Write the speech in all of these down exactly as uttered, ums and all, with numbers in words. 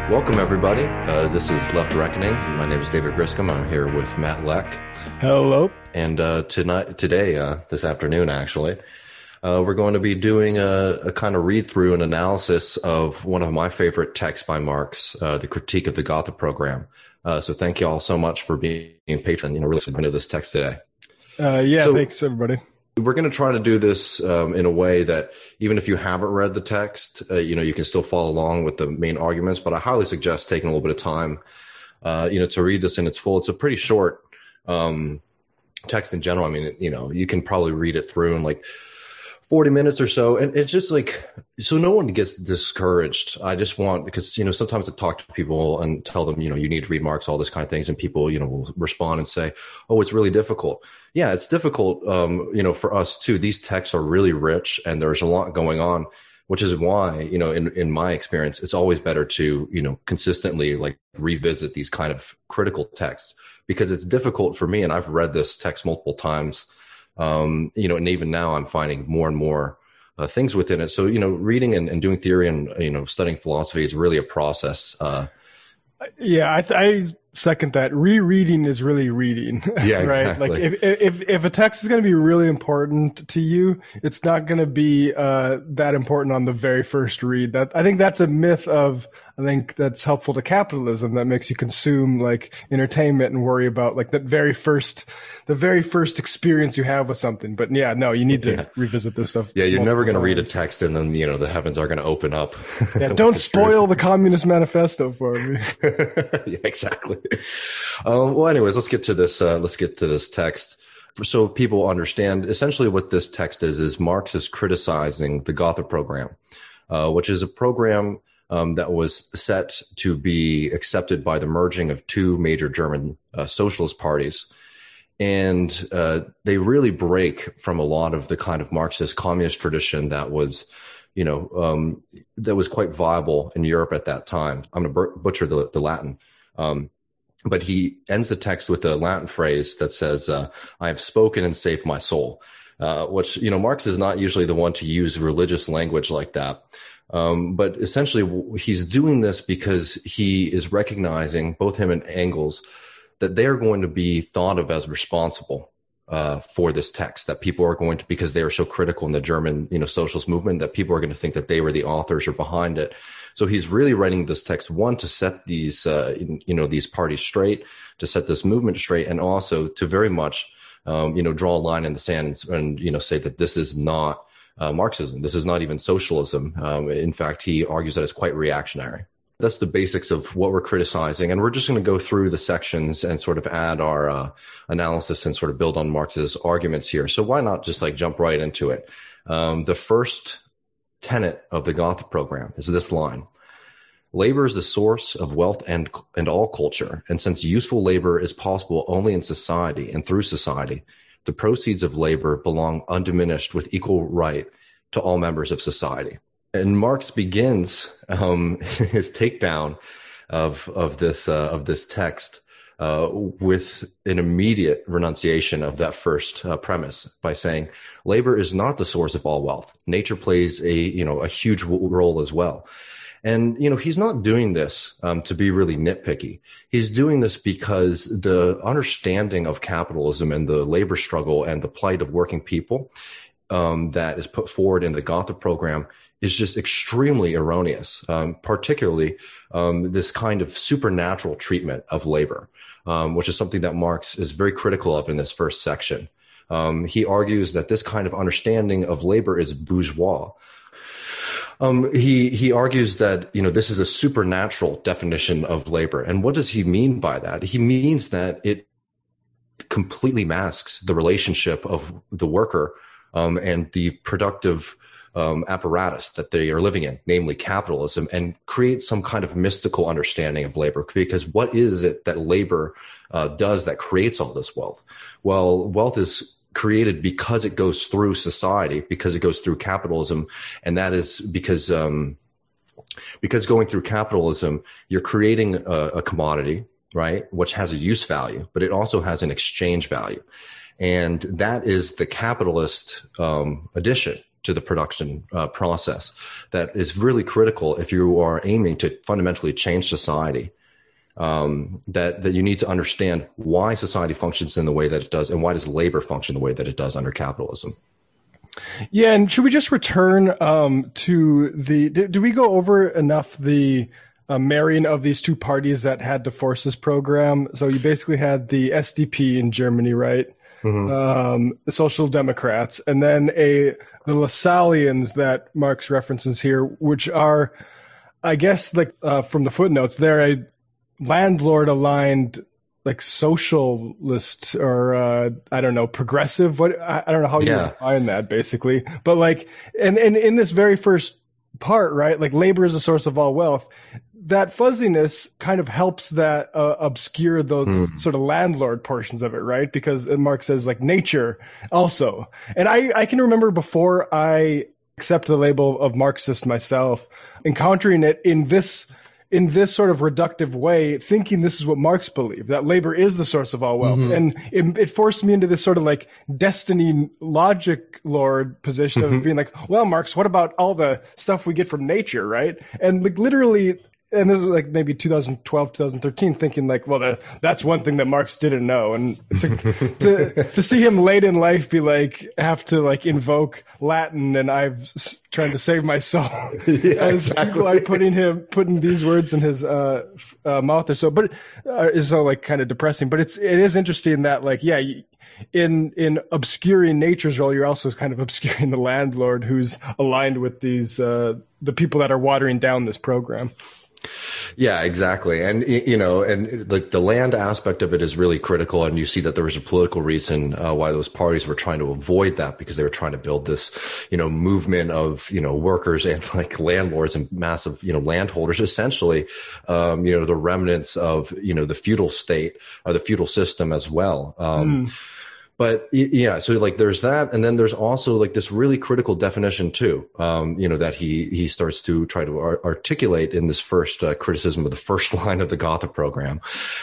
Welcome, everybody. Uh, this is Left Reckoning. My name is David Griscom. I'm here with Matt Leck. Hello. And uh, tonight, today, uh, this afternoon, actually, uh, we're going to be doing a, a kind of read-through and analysis of one of my favorite texts by Marx, uh, The Critique of the Gotha Program. Uh, so thank you all so much for being patron, you know, really into this text today. Uh, yeah, so, thanks, everybody. We're going to try to do this um, in a way that even if you haven't read the text, uh, you know, you can still follow along with the main arguments. But I highly suggest taking a little bit of time, uh, you know, to read this in its full. It's a pretty short um, text in general. I mean, you know, you can probably read it through in like forty minutes or so. And it's just like, so no one gets discouraged. I just want, because, you know, sometimes I talk to people and tell them, you know, you need to read Marx, all this kind of things. And people, you know, will respond and say, oh, it's really difficult. Yeah, it's difficult, um, you know, for us too. These texts are really rich and there's a lot going on, which is why, you know, in, in my experience, it's always better to, you know, consistently like revisit these kind of critical texts, because it's difficult for me. And I've read this text multiple times. Um, you know, and even now I'm finding more and more uh, things within it. So, you know, reading and, and doing theory and, you know, studying philosophy is really a process. Uh, yeah, I, th- I second that. Rereading is really reading. Yeah, right. exactly. Like if, if, if a text is going to be really important to you, it's not going to be, uh, that important on the very first read. That, I think that's a myth of, I think that's helpful to capitalism, that makes you consume like entertainment and worry about like that very first, the very first experience you have with something. But yeah, no, you need to yeah. revisit this stuff. Yeah. You're never going to read a text and then, you know, the heavens are going to open up. Yeah. Don't spoil the Communist Manifesto for me. Yeah, exactly. Um, well, anyways, let's get to this. Uh, let's get to this text. So people understand essentially what this text is, is Marx is criticizing the Gotha program, uh, which is a program um, that was set to be accepted by the merging of two major German uh, socialist parties. And uh, they really break from a lot of the kind of Marxist communist tradition that was, you know, um, that was quite viable in Europe at that time. I'm going to butcher the, the Latin. Um, but he ends the text with a Latin phrase that says, uh, I have spoken and saved my soul, uh, which, you know, Marx is not usually the one to use religious language like that. Um, but essentially he's doing this because he is recognizing, both him and Engels, that they're going to be thought of as responsible uh, for this text, that people are going to, because they are so critical in the German, you know, socialist movement, that people are going to think that they were the authors or behind it. So he's really writing this text, one, to set these, uh, you know, these parties straight, to set this movement straight, and also to very much, um, you know, draw a line in the sand and, and you know, say that this is not uh, Marxism. This is not even socialism. Um, in fact, he argues that it's quite reactionary. That's the basics of what we're criticizing. And we're just going to go through the sections and sort of add our uh, analysis and sort of build on Marx's arguments here. So why not just like jump right into it? Um, the first tenet of the Gotha program is this line: labor is the source of wealth and, and all culture. And since useful labor is possible only in society and through society, the proceeds of labor belong undiminished with equal right to all members of society. And Marx begins um, his takedown of of this uh, of this text uh, with an immediate renunciation of that first uh, premise by saying, labor is not the source of all wealth. Nature plays a you know a huge role as well. And you know he's not doing this um, to be really nitpicky. He's doing this because the understanding of capitalism and the labor struggle and the plight of working people um, that is put forward in the Gotha program is just extremely erroneous, um, particularly um, this kind of supernatural treatment of labor, um, which is something that Marx is very critical of in this first section. Um, he argues that this kind of understanding of labor is bourgeois. Um, he he argues that you know this is a supernatural definition of labor, and what does he mean by that? He means that it completely masks the relationship of the worker um, and the productive Um, apparatus that they are living in, namely capitalism, and create some kind of mystical understanding of labor. Because what is it that labor uh, does that creates all this wealth? Well, wealth is created because it goes through society, because it goes through capitalism, and that is because um, because going through capitalism, you're creating a, a commodity, right, which has a use value, but it also has an exchange value. And that is the capitalist um, addition to the production uh, process that is really critical if you are aiming to fundamentally change society. Um, that, that you need to understand why society functions in the way that it does, and why does labor function the way that it does under capitalism. Yeah, and should we just return um, to the? Did, did we go over enough the uh, marrying of these two parties that had to force this program? So you basically had the S D P in Germany, right? Mm-hmm. Um, the Social Democrats, and then a the Lassalleans that Marx references here, which are, I guess, like uh, from the footnotes, they're a landlord aligned, like socialist or uh, I don't know, progressive. What I, I don't know how you yeah. define that, basically. But like, and and in this very first part, right? Like, labor is a source of all wealth. That fuzziness kind of helps that uh, obscure those mm. sort of landlord portions of it, right? Because Marx says like nature also. And I, I can remember before I accepted the label of Marxist myself, encountering it in this in this sort of reductive way, thinking this is what Marx believed, that labor is the source of all wealth. Mm-hmm. And it, it forced me into this sort of like destiny logic lord position mm-hmm. of being like, well, Marx, what about all the stuff we get from nature, right? And like literally, and this is like maybe two thousand twelve, two thousand thirteen, thinking like, well, the, that's one thing that Marx didn't know. And to, to, to see him late in life be like, have to like invoke Latin, and I've trying to save my soul yeah, as exactly. people are putting him, putting these words in his uh, uh, mouth or so, but uh, is so like kind of depressing. But it's, it is interesting that like, yeah, in, in obscuring nature's role, you're also kind of obscuring the landlord who's aligned with these, uh, the people that are watering down this program. Yeah, exactly. And, you know, and like the land aspect of it is really critical. And you see that there was a political reason uh, why those parties were trying to avoid that, because they were trying to build this, you know, movement of, you know, workers and like landlords and massive, you know, landholders, essentially, um, you know, the remnants of, you know, the feudal state or the feudal system as well. Um, mm. But yeah, so like there's that. And then there's also like this really critical definition too, um, you know, that he, he starts to try to ar- articulate in this first uh, criticism of the first line of the Gotha program,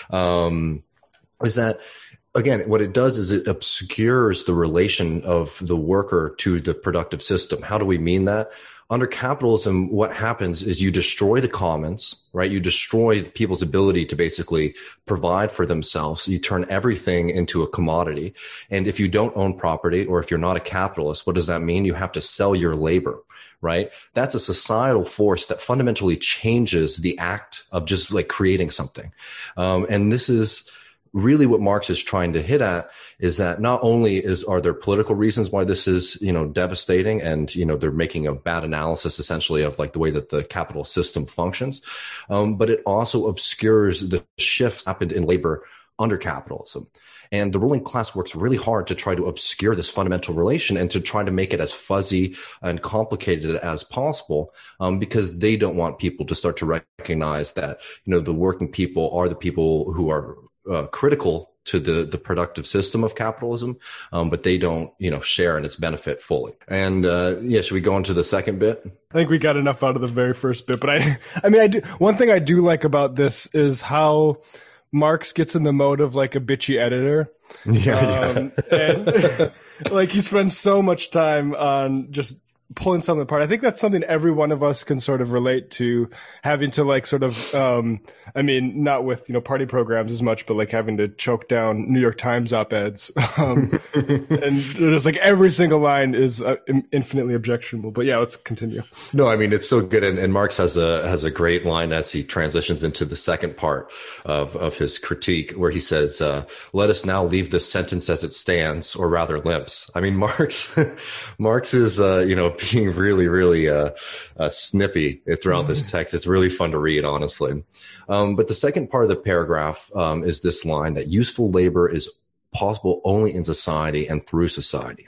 um, is that, again, what it does is it obscures the relation of the worker to the productive system. How do we mean that? Under capitalism, what happens is you destroy the commons, right? You destroy people's ability to basically provide for themselves. You turn everything into a commodity. And if you don't own property, or if you're not a capitalist, what does that mean? You have to sell your labor, right? That's a societal force that fundamentally changes the act of just like creating something. Um, and this is really what Marx is trying to hit at, is that not only is are there political reasons why this is, you know, devastating, and, you know, they're making a bad analysis essentially of like the way that the capital system functions, um, but it also obscures the shift happened in labor under capitalism. And the ruling class works really hard to try to obscure this fundamental relation and to try to make it as fuzzy and complicated as possible, um, because they don't want people to start to recognize that, you know, the working people are the people who are Uh, critical to the, the productive system of capitalism, um, but they don't, you know, share in its benefit fully. And uh, yeah, should we go into the second bit? I think we got enough out of the very first bit, but I, I mean, I do. One thing I do like about this is how Marx gets in the mode of like a bitchy editor. Yeah, um, yeah. And like he spends so much time on just pulling something apart. I think that's something every one of us can sort of relate to, having to like sort of, um, I mean, not with, you know, party programs as much, but like having to choke down New York Times op-eds. Um, and just like every single line is uh, infinitely objectionable. But yeah, let's continue. No, I mean, it's so good. And, and Marx has a, has a great line as he transitions into the second part of, of his critique, where he says, uh, let us now leave this sentence as it stands, or rather limps. I mean, Marx, Marx is, uh, you know, being really, really, uh, uh snippy throughout this text. It's really fun to read, honestly. Um, but the second part of the paragraph, um, is this line that useful labor is possible only in society and through society.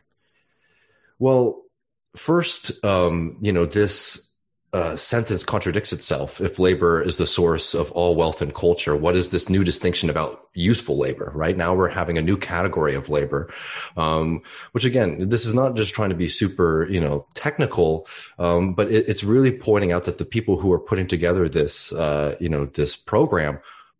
Well, first, um, you know, this, uh, sentence contradicts itself. If labor is the source of all wealth and culture, what is this new distinction about useful labor? Right now we're having a new category of labor, um, which again, this is not just trying to be super, you know, technical, um, but it, it's really pointing out that the people who are putting together this, uh, you know, this program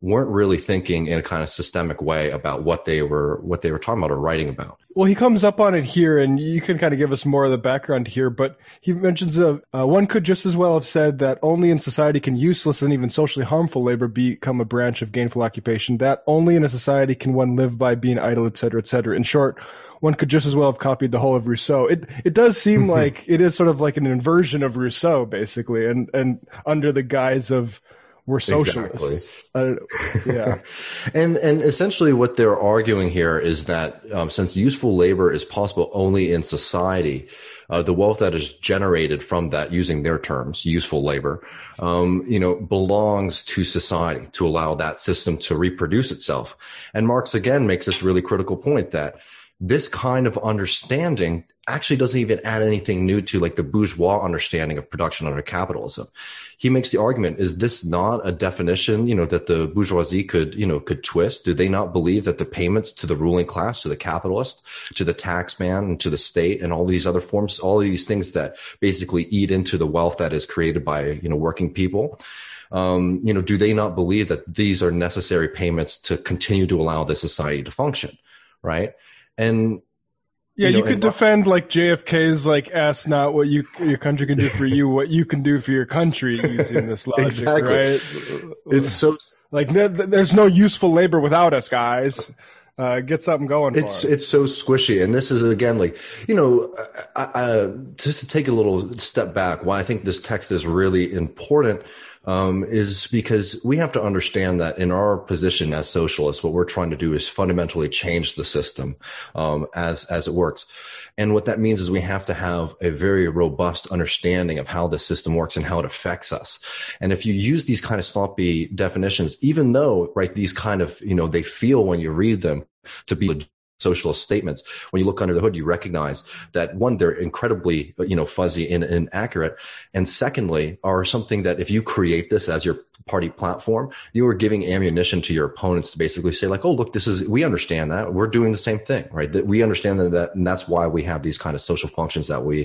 weren't really thinking in a kind of systemic way about what they were what they were talking about or writing about. Well, he comes up on it here, and you can kind of give us more of the background here, but he mentions uh, uh, one could just as well have said that only in society can useless and even socially harmful labor become a branch of gainful occupation, that only in a society can one live by being idle, et cetera, et cetera. In short, one could just as well have copied the whole of Rousseau. It it does seem like it is sort of like an inversion of Rousseau, basically, and, and under the guise of we're socialists. Exactly. Uh, yeah. and and essentially what they're arguing here is that um, since useful labor is possible only in society, uh, the wealth that is generated from that, using their terms, useful labor, um, you know, belongs to society to allow that system to reproduce itself. And Marx again makes this really critical point that this kind of understanding actually doesn't even add anything new to like the bourgeois understanding of production under capitalism. He makes the argument, is this not a definition, you know, that the bourgeoisie could, you know, could twist? Do they not believe that the payments to the ruling class, to the capitalist, to the tax man, and to the state, and all these other forms, all of these things that basically eat into the wealth that is created by, you know, working people, um, you know, do they not believe that these are necessary payments to continue to allow this society to function, right? And yeah, you, know, you could and, defend like J F K's like ask not what you your country can do for you, what you can do for your country using this logic, exactly. right? It's so like there's no useful labor without us, guys. Uh, get something going. It's for us. It's so squishy, and this is again like you know, I, I, just to take a little step back. Why I think this text is really important. Um, is because we have to understand that in our position as socialists, what we're trying to do is fundamentally change the system um, as as it works. And what that means is we have to have a very robust understanding of how the system works and how it affects us. And if you use these kind of sloppy definitions, even though, right, these kind of, you know, they feel when you read them to be socialist statements, when you look under the hood, you recognize that one, they're incredibly, you know, fuzzy and inaccurate. And secondly, are something that if you create this as your party platform, you are giving ammunition to your opponents to basically say like, oh, look, this is, we understand that we're doing the same thing, right? That we understand that, that and that's why we have these kind of social functions that we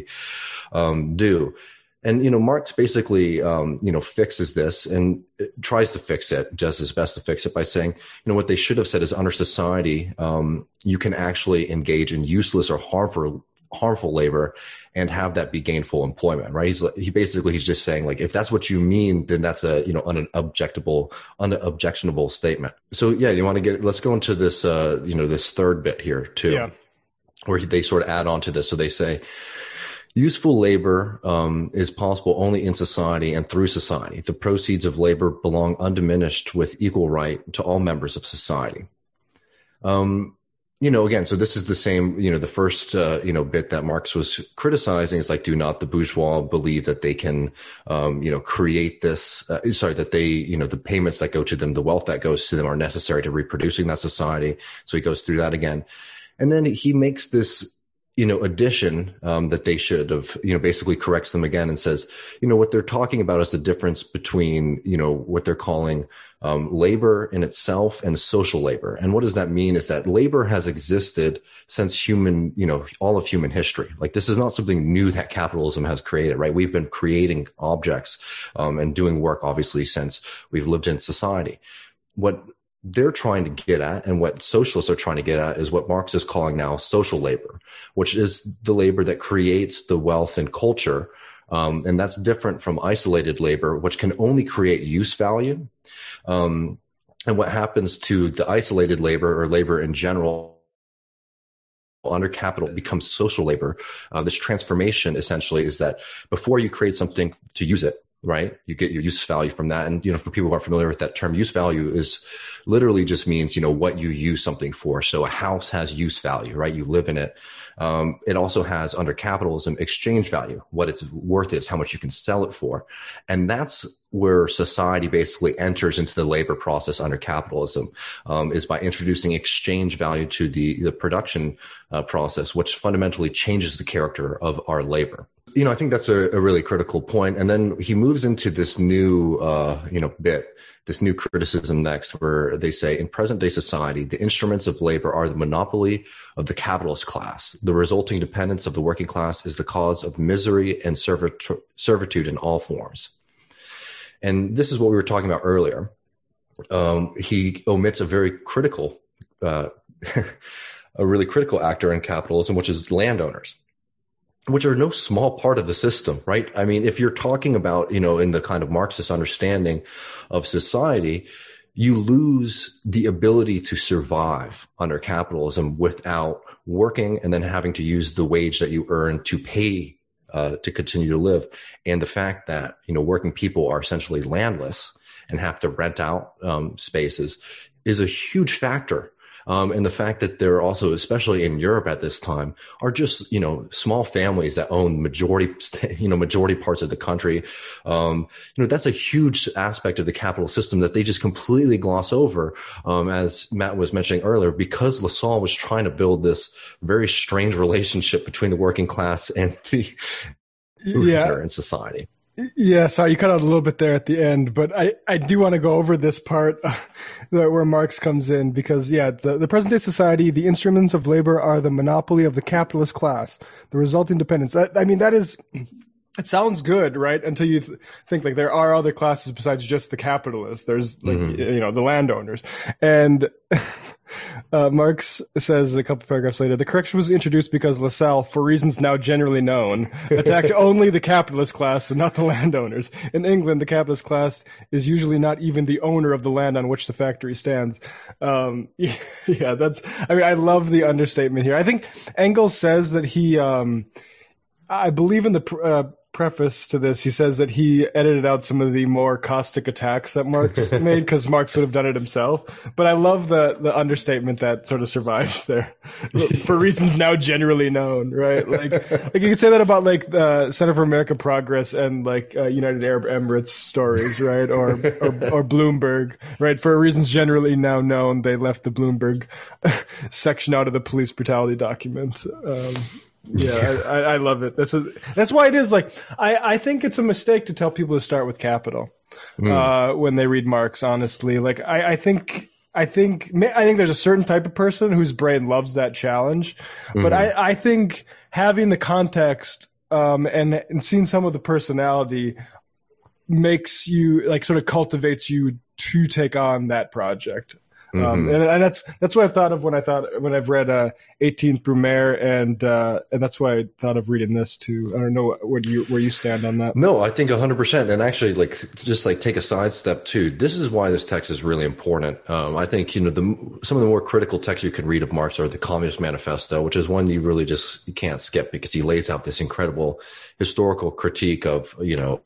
um, do. And, you know, Marx basically, um, you know, fixes this and tries to fix it, does his best to fix it by saying, you know, what they should have said is under society, um, you can actually engage in useless or harmful, harmful labor and have that be gainful employment, right? He's he basically, he's just saying like, if that's what you mean, then that's a, you know, unobjectable, unobjectionable statement. So yeah, you want to get, let's go into this, uh, you know, this third bit here too, yeah. where they sort of add on to this. So they say, useful labor um, is possible only in society and through society. The proceeds of labor belong undiminished with equal right to all members of society. Um, you know, again, so this is the same, you know, the first, uh, you know, bit that Marx was criticizing is like, do not the bourgeois believe that they can, um, you know, create this, uh, sorry, that they, you know, the payments that go to them, the wealth that goes to them are necessary to reproducing that society. So he goes through that again. And then he makes this, you know, addition um, that they should have, you know, basically corrects them again and says, you know, what they're talking about is the difference between, you know, what they're calling um, labor in itself and social labor. And what does that mean is that labor has existed since human, you know, all of human history. Like this is not something new that capitalism has created, right? We've been creating objects um, and doing work, obviously, since we've lived in society. What they're trying to get at and what socialists are trying to get at is what Marx is calling now social labor, which is the labor that creates the wealth and culture. Um, and that's different from isolated labor, which can only create use value. Um, and what happens to the isolated labor or labor in general under capital becomes social labor. Uh, this transformation essentially is that before you create something to use it, right? You get your use value from that. And, you know, for people who aren't familiar with that term, use value is literally just means, you know, what you use something for. So a house has use value, right? You live in it. Um, it also has under capitalism, exchange value, what its worth is, how much you can sell it for. And that's where society basically enters into the labor process under capitalism, um, is by introducing exchange value to the, the production uh, process, which fundamentally changes the character of our labor. You know, I think that's a, a really critical point. And then he moves into this new, uh, you know, bit, this new criticism next, where they say, in present day society, the instruments of labor are the monopoly of the capitalist class. The resulting dependence of the working class is the cause of misery and servitu- servitude in all forms. And this is what we were talking about earlier. um, he omits a very critical, uh, a really critical actor in capitalism, which is landowners, which are no small part of the system, right? I mean, if you're talking about, you know, in the kind of Marxist understanding of society, you lose the ability to survive under capitalism without working and then having to use the wage that you earn to pay uh, to continue to live. And the fact that, you know, working people are essentially landless and have to rent out um, spaces is a huge factor. Um, and the fact that there are also, especially in Europe at this time, are just, you know, small families that own majority, you know, majority parts of the country. Um, you know, that's a huge aspect of the capital system that they just completely gloss over. Um, as Matt was mentioning earlier, because Lassalle was trying to build this very strange relationship between the working class and the yeah. in society. Yeah, sorry, you cut out a little bit there at the end, but I, I do want to go over this part uh, where Marx comes in because, yeah, the, the present-day society, the instruments of labor are the monopoly of the capitalist class, the resulting dependence. I, I mean, that is, it sounds good, right? Until you th- think like there are other classes besides just the capitalists. There's like, mm-hmm. you know, the landowners. And uh, Marx says a couple paragraphs later, the correction was introduced because Lassalle, for reasons now generally known, attacked only the capitalist class and not the landowners. In England, the capitalist class is usually not even the owner of the land on which the factory stands. Um, yeah, that's, I mean, I love the understatement here. I think Engels says that he, um, I believe in the, uh, preface to this, he says that he edited out some of the more caustic attacks that Marx made because Marx would have done it himself. But I love the the understatement that sort of survives there for reasons now generally known, right? Like, like you can say that about like the Center for American Progress and like uh, United Arab Emirates stories, right? Or, or or Bloomberg, right? For reasons generally now known, they left the Bloomberg section out of the police brutality document. Um, Yeah, I, I love it. That's a, that's why it is like I, I think it's a mistake to tell people to start with capital mm. uh, when they read Marx. Honestly, like I, I think I think I think there's a certain type of person whose brain loves that challenge, mm-hmm. but I, I think having the context um, and and seeing some of the personality makes you like sort of cultivates you to take on that project. Mm-hmm. Um, and, and that's that's what I've thought of when I thought when I've read uh, eighteenth Brumaire, and uh, and that's why I thought of reading this too. I don't know where you where you stand on that. No, I think one hundred percent. And actually, like just like take a sidestep too. This is why this text is really important. Um, I think you know the some of the more critical texts you can read of Marx are the Communist Manifesto, which is one you really just you can't skip because he lays out this incredible historical critique of you know.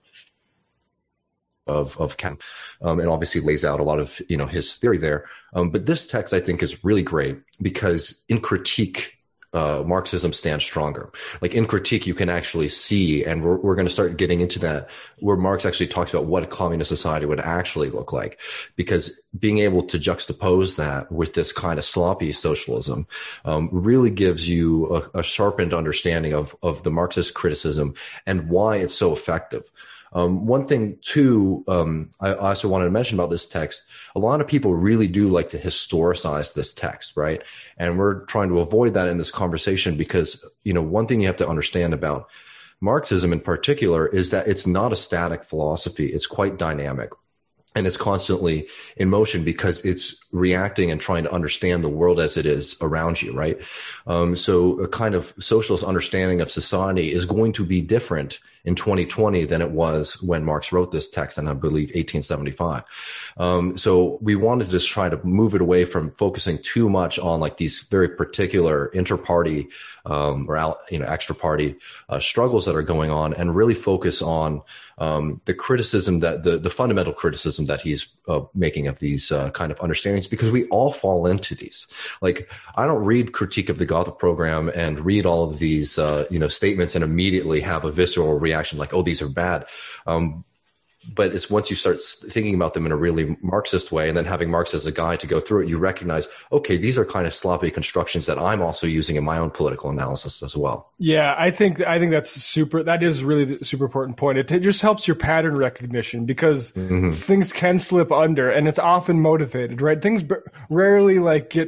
of of Kant, um, and obviously lays out a lot of you know his theory there. Um, but this text I think is really great because in critique, uh, Marxism stands stronger. Like in critique, you can actually see, and we're we're going to start getting into that, where Marx actually talks about what a communist society would actually look like, because being able to juxtapose that with this kind of sloppy socialism um, really gives you a, a sharpened understanding of of the Marxist criticism and why it's so effective. Um, one thing too, um, I also wanted to mention about this text, a lot of people really do like to historicize this text, right? And we're trying to avoid that in this conversation because, you know, one thing you have to understand about Marxism in particular is that it's not a static philosophy. It's quite dynamic. And it's constantly in motion because it's reacting and trying to understand the world as it is around you, right? Um, so a kind of socialist understanding of society is going to be different in twenty twenty than it was when Marx wrote this text in, I believe, eighteen seventy-five. Um, so we wanted to just try to move it away from focusing too much on like these very particular inter-party um, or out, you know, extra-party uh, struggles that are going on and really focus on um, the criticism that the, the fundamental criticism that he's uh, making of these uh, kind of understandings, because we all fall into these. Like, I don't read Critique of the Gotha Program and read all of these, uh, you know, statements and immediately have a visceral reaction like, oh, these are bad. Um, but it's once you start thinking about them in a really Marxist way and then having Marx as a guide to go through it, you recognize, okay, these are kind of sloppy constructions that I'm also using in my own political analysis as well. Yeah, I think I think that's super. That is really the super important point. It, it just helps your pattern recognition because mm-hmm. things can slip under, and it's often motivated, right? Things b- rarely like get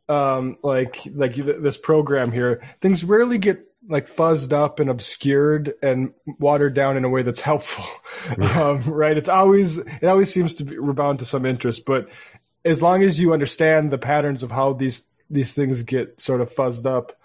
um, like like this program here, things rarely get like fuzzed up and obscured and watered down in a way that's helpful. Yeah. Um, right? It's always it always seems to be rebound to some interest, but as long as you understand the patterns of how these these things get sort of fuzzed up,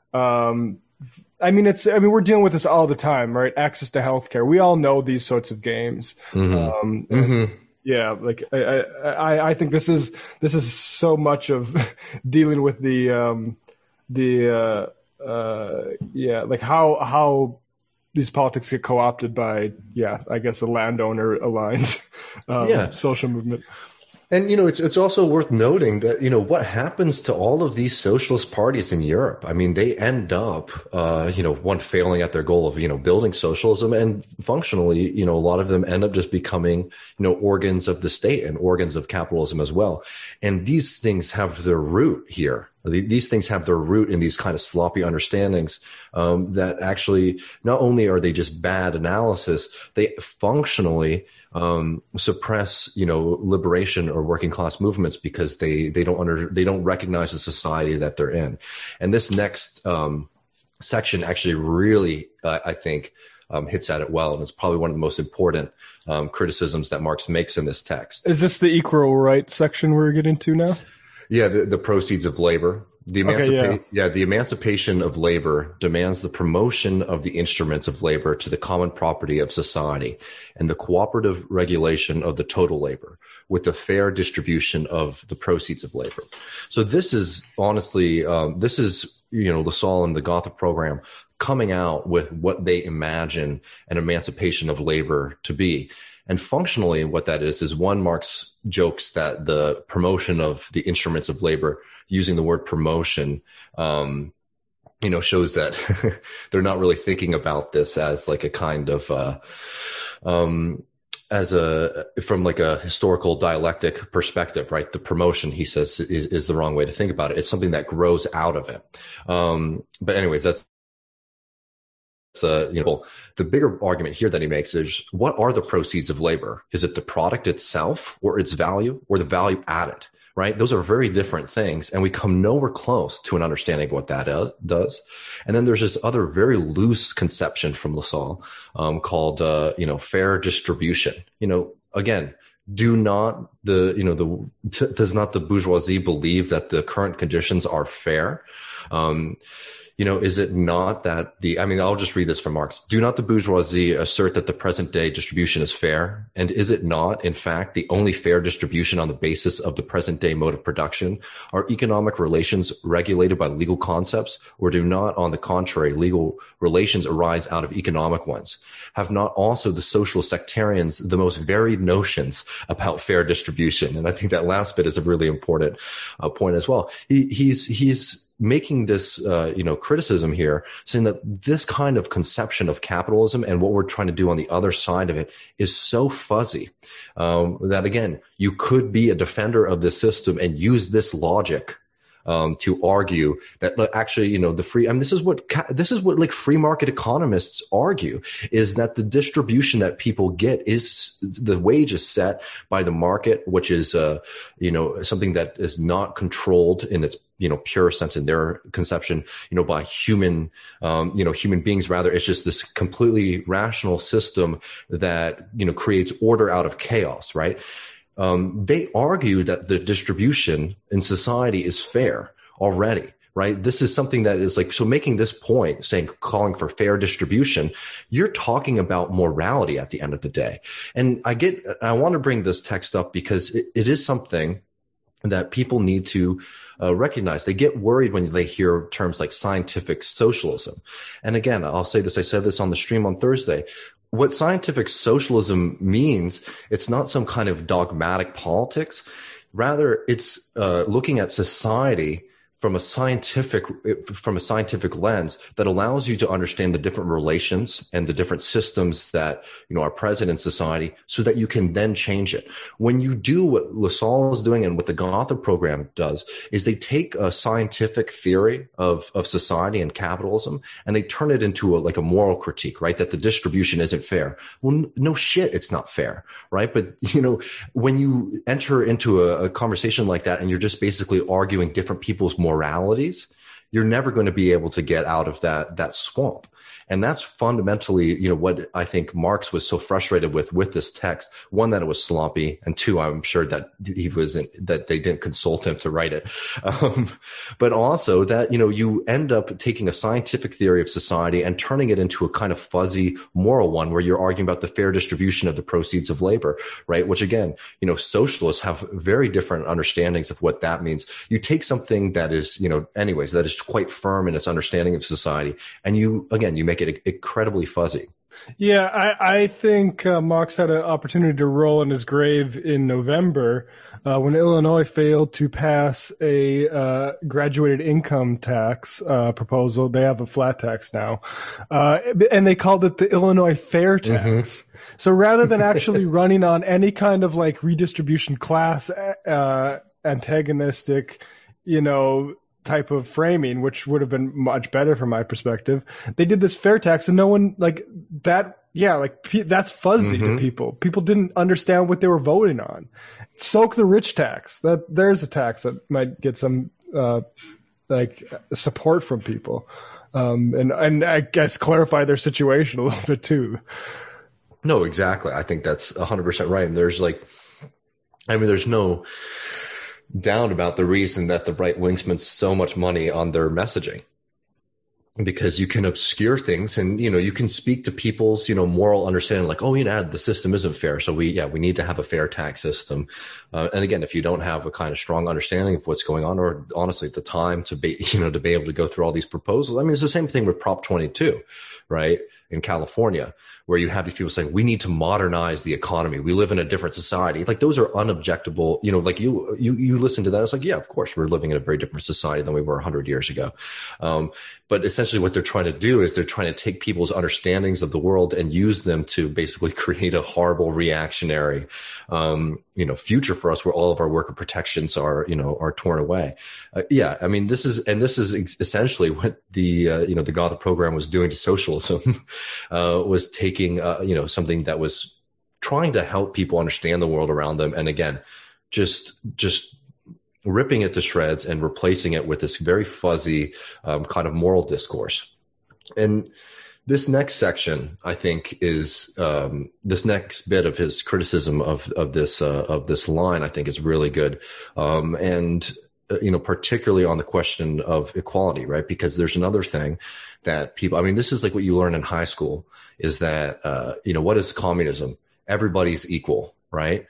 um, I mean, it's I mean we're dealing with this all the time, right? Access to healthcare. We all know these sorts of games. Mm-hmm. Um, mm-hmm. Yeah, like I, I I think this is this is so much of dealing with the um, the. Uh, Uh, yeah, like how how these politics get co-opted by, yeah, I guess a landowner aligned um, yeah. social movement. And, you know, it's it's also worth noting that, you know, what happens to all of these socialist parties in Europe? I mean, they end up, uh, you know, one failing at their goal of, you know, building socialism, and functionally, you know, a lot of them end up just becoming, you know, organs of the state and organs of capitalism as well. And these things have their root here. These things have their root in these kind of sloppy understandings um, that actually not only are they just bad analysis, they functionally um, suppress, you know, liberation or working class movements because they they don't under they don't recognize the society that they're in. And this next um, section actually really, uh, I think, um, hits at it well, and it's probably one of the most important um, criticisms that Marx makes in this text. Is this the equal rights section we're getting to now? Yeah, the, the proceeds of labor. The emancipa- okay, yeah. yeah, the emancipation of labor demands the promotion of the instruments of labor to the common property of society and the cooperative regulation of the total labor with the fair distribution of the proceeds of labor. So this is honestly, um, this is, you know, Lassalle and the Gotha program coming out with what they imagine an emancipation of labor to be. And functionally, what that is, is one, Marx jokes that the promotion of the instruments of labor, using the word promotion, um, you know, shows that they're not really thinking about this as like a kind of, uh, um, as a, from like a historical dialectic perspective, right? The promotion, he says, is, is the wrong way to think about it. It's something that grows out of it. Um, but anyways, that's, Uh, you know, the bigger argument here that he makes is, what are the proceeds of labor? Is it the product itself, or its value, or the value added, right? Those are very different things, and we come nowhere close to an understanding of what that uh, does. And then there's this other very loose conception from Lassalle um, called, uh, you know, fair distribution. You know, again, do not the, you know, the, t- does not the bourgeoisie believe that the current conditions are fair? Um, You know, is it not that the, I mean, I'll just read this from Marx. Do not the bourgeoisie assert that the present day distribution is fair? And is it not, in fact, the only fair distribution on the basis of the present day mode of production? Are economic relations regulated by legal concepts, or do not, on the contrary, legal relations arise out of economic ones? Have not also the social sectarians the most varied notions about fair distribution? And I think that last bit is a really important uh, point as well. He, he's, he's, making this, uh, you know, criticism here, saying that this kind of conception of capitalism and what we're trying to do on the other side of it is so fuzzy, um, that again, you could be a defender of this system and use this logic Um, to argue that actually, you know, the free, I mean, this is what, this is what like free market economists argue, is that the distribution that people get is, the wage is set by the market, which is, uh, you know, something that is not controlled in its, you know, pure sense in their conception, you know, by human, um, you know, human beings. Rather, it's just this completely rational system that, you know, creates order out of chaos, right? Um, they argue that the distribution in society is fair already, right? This is something that is like, so making this point, saying, calling for fair distribution, you're talking about morality at the end of the day. And I get, I want to bring this text up because it, it is something that people need to uh, recognize. They get worried when they hear terms like scientific socialism. And again, I'll say this, I said this on the stream on Thursday. What scientific socialism means, it's not some kind of dogmatic politics. Rather, it's uh, looking at society from a scientific from a scientific lens that allows you to understand the different relations and the different systems that, you know, are present in society, so that you can then change it. When you do what Lassalle is doing and what the Gotha program does, is they take a scientific theory of of society and capitalism and they turn it into a, like a moral critique, right? That the distribution isn't fair. Well, no shit, it's not fair, right? But, you know, when you enter into a, a conversation like that and you're just basically arguing different people's moralities, you're never going to be able to get out of that that swamp. And that's fundamentally, you know, what I think Marx was so frustrated with with this text. One, that it was sloppy, and two, I'm sure that he wasn't that they didn't consult him to write it. Um, but also that, you know, you end up taking a scientific theory of society and turning it into a kind of fuzzy moral one, where you're arguing about the fair distribution of the proceeds of labor, right? Which again, you know, socialists have very different understandings of what that means. You take something that is, you know, anyways, that is quite firm in its understanding of society, and you again, you make it incredibly fuzzy. Yeah, I, I think uh, Marx had an opportunity to roll in his grave in November uh, when Illinois failed to pass a uh, graduated income tax uh, proposal. They have a flat tax now, uh, and they called it the Illinois Fair Tax. Mm-hmm. So rather than actually running on any kind of like redistribution class uh, antagonistic, you know, type of framing, which would have been much better from my perspective, they did this fair tax, and no one like that. Yeah, like pe- that's fuzzy mm-hmm. to people. People didn't understand what they were voting on. Soak the rich tax. That there's a tax that might get some uh, like support from people, um, and and I guess clarify their situation a little bit too. No, exactly. I think that's one hundred percent right. And there's like, I mean, there's no doubt about the reason that the right wing spends so much money on their messaging, because you can obscure things, and, you know, you can speak to people's, you know, moral understanding, like, oh, you know, the system isn't fair. So we, yeah, we need to have a fair tax system. Uh, and again, if you don't have a kind of strong understanding of what's going on, or honestly, the time to be, you know, to be able to go through all these proposals. I mean, it's the same thing with Prop twenty-two, right? In California, where you have these people saying, we need to modernize the economy. We live in a different society. Like, those are unobjectable, you know, like you, you, you listen to that. It's like, yeah, of course, we're living in a very different society than we were a hundred years ago. Um, but essentially what they're trying to do is they're trying to take people's understandings of the world and use them to basically create a horrible reactionary, um, you know, future for us, where all of our worker protections are, you know, are torn away. Uh, yeah. I mean, this is, and this is ex- essentially what the, uh, you know, the Gotha program was doing to socialism. Uh, was taking, uh, you know, something that was trying to help people understand the world around them, and again, just just ripping it to shreds and replacing it with this very fuzzy um, kind of moral discourse. And this next section, I think, is um, this next bit of his criticism of of this uh, of this line, I think, is really good, um, and uh, you know, particularly on the question of equality, right? Because there's another thing that people, I mean, this is like what you learn in high school, is that, uh, you know, what is communism? Everybody's equal, right?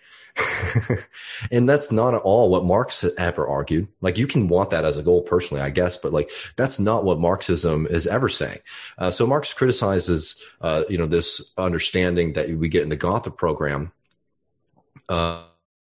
And that's not at all what Marx ever argued. Like, you can want that as a goal personally, I guess, but like, that's not what Marxism is ever saying. Uh, so Marx criticizes, uh, you know, this understanding that we get in the Gotha program, uh,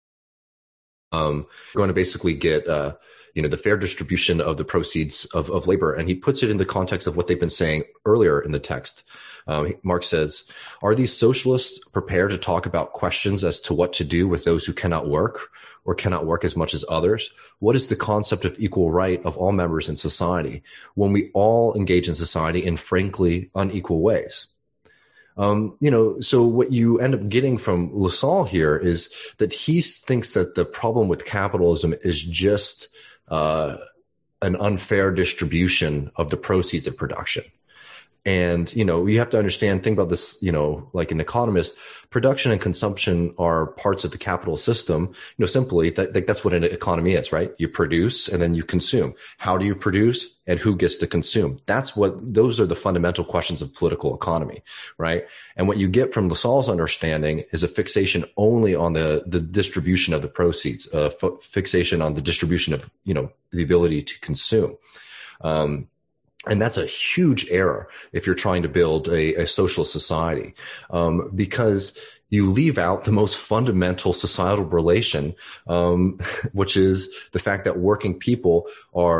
um, going to basically get, uh, you know, the fair distribution of the proceeds of, of labor. And he puts it in the context of what they've been saying earlier in the text. Um, Marx says, are these socialists prepared to talk about questions as to what to do with those who cannot work or cannot work as much as others? What is the concept of equal right of all members in society when we all engage in society in frankly unequal ways? Um, you know, so what you end up getting from Lassalle here is that he thinks that the problem with capitalism is just uh, an unfair distribution of the proceeds of production. And, you know, you have to understand, think about this, you know, like an economist, production and consumption are parts of the capital system. You know, simply that, that that's what an economy is, right? You produce and then you consume. How do you produce and who gets to consume? That's what, those are the fundamental questions of political economy, right? And what you get from Lassalle's understanding is a fixation only on the, the distribution of the proceeds, a f- fixation on the distribution of, you know, the ability to consume. Um, And that's a huge error if you're trying to build a, a social society, um, because you leave out the most fundamental societal relation, um, which is the fact that working people are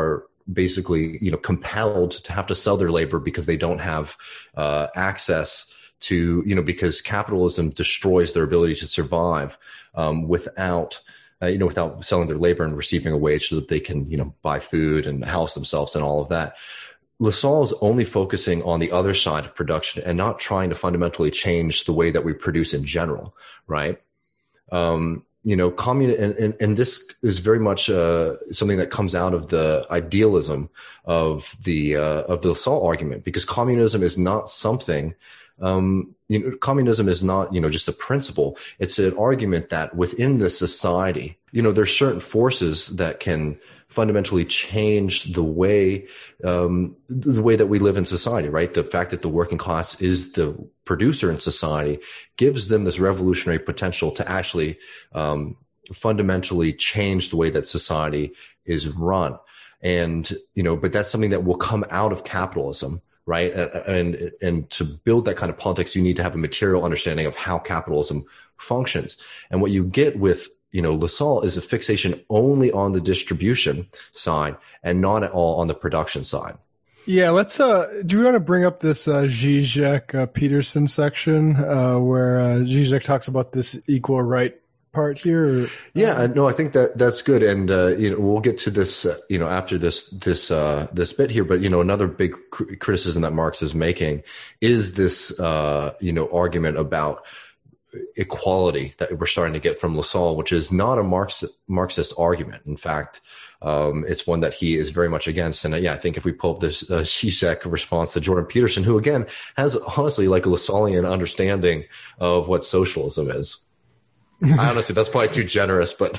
basically, you know, compelled to have to sell their labor because they don't have uh, access to, you know, because capitalism destroys their ability to survive um, without, uh, you know, without selling their labor and receiving a wage so that they can, you know, buy food and house themselves and all of that. Lassalle is only focusing on the other side of production and not trying to fundamentally change the way that we produce in general, right? Um, you know, commun and, and, and this is very much uh, something that comes out of the idealism of the uh, of the Lassalle argument, because communism is not something. Um, you know, communism is not, you know, just a principle. It's an argument that within the society, you know, there's certain forces that can fundamentally change the way, um, the way that we live in society, right? The fact that the working class is the producer in society gives them this revolutionary potential to actually, um, fundamentally change the way that society is run. And, you know, but that's something that will come out of capitalism. Right. And, and to build that kind of politics, you need to have a material understanding of how capitalism functions. And what you get with, you know, Lassalle is a fixation only on the distribution side and not at all on the production side. Yeah. Let's, uh, do you want to bring up this, uh, Zizek, uh, Peterson section, uh, where, uh, Zizek talks about this equal right part here? Or, yeah, no, I think that that's good. And, uh, you know, we'll get to this, uh, you know, after this, this, uh, this bit here. But, you know, another big cr- criticism that Marx is making is this, uh, you know, argument about equality that we're starting to get from Lassalle, which is not a Marx, Marxist argument. In fact, um, it's one that he is very much against. And uh, yeah, I think if we pull up this uh, Zizek response to Jordan Peterson, who again has honestly like a Lassallean understanding of what socialism is. I honestly, that's probably too generous, but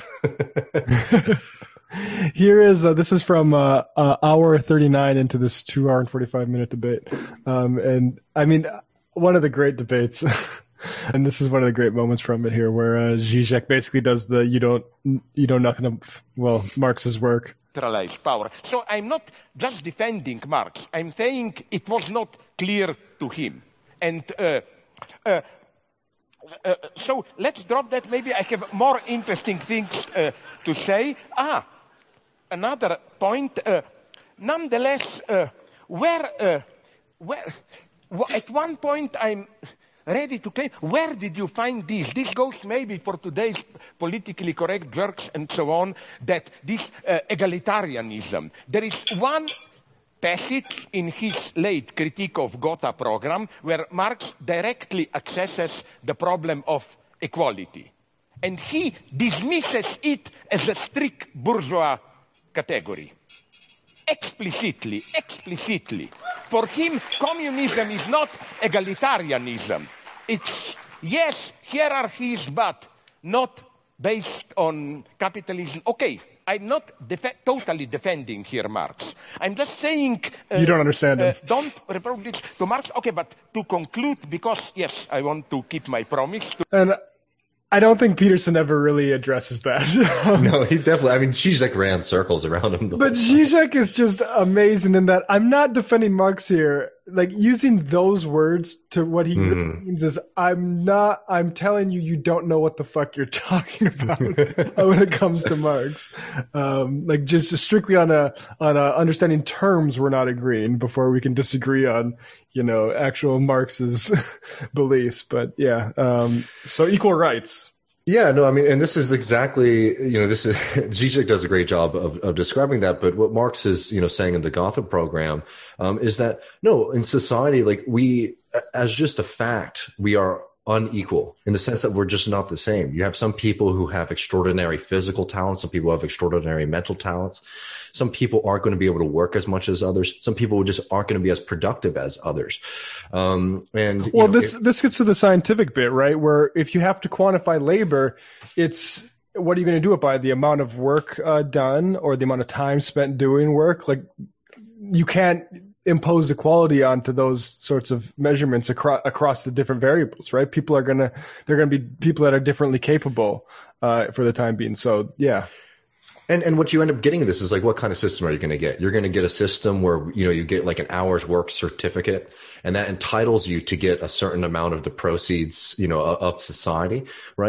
here is, uh, this is from, uh, uh, hour thirty-nine into this two hour and forty-five minute debate. Um, and I mean, one of the great debates, and this is one of the great moments from it here, where, uh, Zizek basically does the, you don't, you know nothing of, well, Marx's work. Power. So I'm not just defending Marx. I'm saying it was not clear to him. And, uh, uh, Uh, so let's drop that. Maybe I have more interesting things uh, to say. Ah, another point. Uh, nonetheless, uh, where, uh, where, at one point I'm ready to claim, where did you find this? This goes maybe for today's politically correct jerks and so on, that this uh, egalitarianism. There is one passage in his late Critique of Gotha program where Marx directly accesses the problem of equality. And he dismisses it as a strict bourgeois category. Explicitly, explicitly. For him, communism is not egalitarianism. It's, yes, hierarchies, but not based on capitalism. Okay. I'm not def- totally defending here Marx. I'm just saying... Uh, you don't understand him. Uh, don't refer this to Marx. Okay, but to conclude, because, yes, I want to keep my promise. To- and I don't think Peterson ever really addresses that. No, he definitely, I mean, Zizek ran circles around him. But Zizek is just amazing in that I'm not defending Marx here. Like, using those words to what he mm-hmm. really means is, I'm not, I'm telling you, you don't know what the fuck you're talking about when it comes to Marx. Um, like, just strictly on a, on a understanding terms, we're not agreeing before we can disagree on, you know, actual Marx's beliefs. But yeah, um, so equal rights. Yeah, no, I mean, and this is exactly, you know, this is, Zizek does a great job of, of describing that. But what Marx is, you know, saying in the Gotha program, um, is that no, in society, like we, as just a fact, we are unequal in the sense that we're just not the same. You have some people who have extraordinary physical talents. Some people have extraordinary mental talents. Some people aren't going to be able to work as much as others. Some people just aren't going to be as productive as others. Um, and well, know, this, it, this gets to the scientific bit, right? Where if you have to quantify labor, it's, what are you going to do it by? The amount of work uh, done or the amount of time spent doing work? Like, you can't impose equality onto those sorts of measurements across across the different variables, right? People are gonna they're gonna be people that are differently capable uh, for the time being. So yeah. And and what you end up getting in this is like, what kind of system are you going to get? You're going to get a system where, you know, you get like an hour's work certificate, and that entitles you to get a certain amount of the proceeds, you know, of society, right?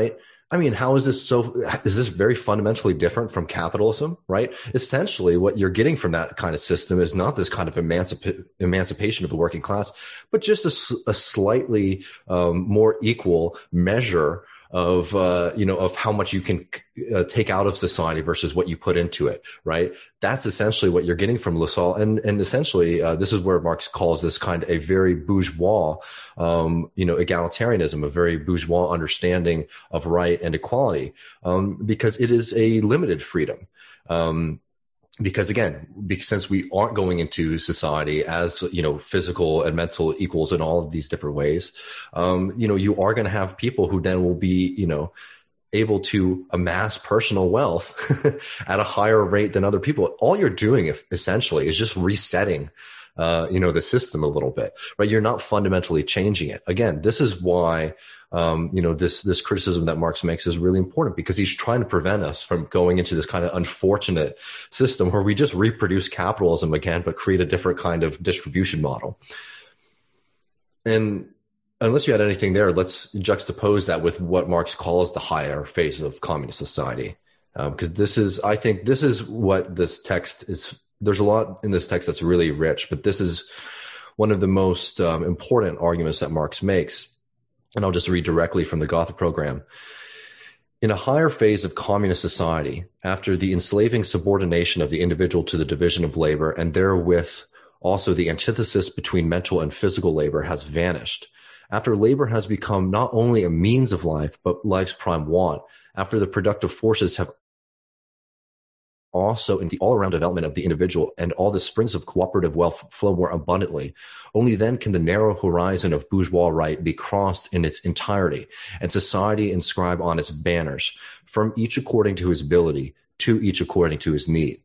I mean, how is this so, is this very fundamentally different from capitalism, right? Essentially, what you're getting from that kind of system is not this kind of emancip- emancipation of the working class, but just a, a slightly um, more equal measure of, uh, you know, of how much you can uh, take out of society versus what you put into it, right? That's essentially what you're getting from Lassalle. And, and essentially, uh, this is where Marx calls this kind of a very bourgeois, um, you know, egalitarianism, a very bourgeois understanding of right and equality, um, because it is a limited freedom. Um, Because again, because since we aren't going into society as, you know, physical and mental equals in all of these different ways, um, you know, you are going to have people who then will be, you know, able to amass personal wealth at a higher rate than other people. All you're doing essentially is just resetting, uh, you know, the system a little bit, right? You're not fundamentally changing it. Again, this is why, um, you know, this, this criticism that Marx makes is really important, because he's trying to prevent us from going into this kind of unfortunate system where we just reproduce capitalism again, but create a different kind of distribution model. And unless you had anything there, let's juxtapose that with what Marx calls the higher phase of communist society. Because um, this is, I think this is what this text is. There's a lot in this text that's really rich, but this is one of the most um, important arguments that Marx makes. And I'll just read directly from the Gotha program. In a higher phase of communist society, after the enslaving subordination of the individual to the division of labor, and therewith also the antithesis between mental and physical labor has vanished, after labor has become not only a means of life, but life's prime want, after the productive forces have also in the all-around development of the individual and all the springs of cooperative wealth flow more abundantly, only then can the narrow horizon of bourgeois right be crossed in its entirety, and society inscribe on its banners, from each according to his ability, to each according to his need.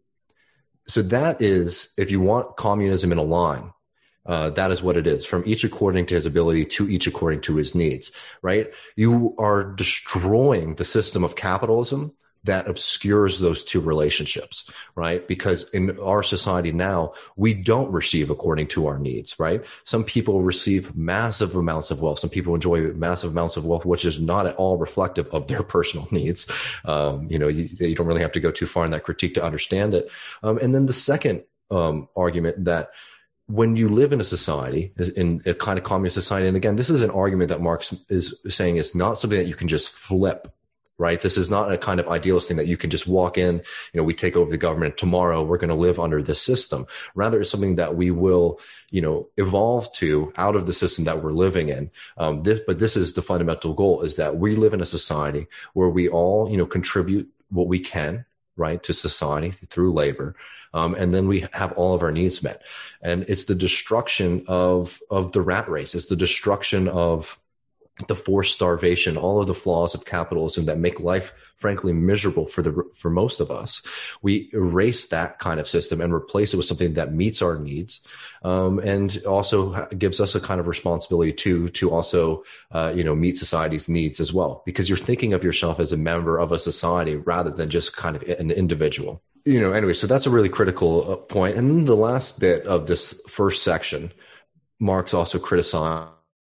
So that is, if you want communism in a line, uh, that is what it is, from each according to his ability, to each according to his needs, right? You are destroying the system of capitalism that obscures those two relationships, right? Because in our society now, we don't receive according to our needs, right? Some people receive massive amounts of wealth. Some people enjoy massive amounts of wealth, which is not at all reflective of their personal needs. Um, you know, you, you don't really have to go too far in that critique to understand it. Um, and then the second um, argument that when you live in a society, in a kind of communist society, and again, this is an argument that Marx is saying is not something that you can just flip, right? This is not a kind of idealist thing that you can just walk in, you know, we take over the government tomorrow, we're going to live under this system. Rather, it's something that we will, you know, evolve to out of the system that we're living in. Um, this, but this is the fundamental goal, is that we live in a society where we all, you know, contribute what we can, right, to society through labor. Um, and then we have all of our needs met. And it's the destruction of, of the rat race. It's the destruction of the forced starvation, all of the flaws of capitalism that make life, frankly, miserable for the for most of us. We erase that kind of system and replace it with something that meets our needs, um, and also gives us a kind of responsibility to to also, uh, you know, meet society's needs as well. Because you're thinking of yourself as a member of a society rather than just kind of an individual. You know, anyway, so that's a really critical point. And then the last bit of this first section, Marx also criticized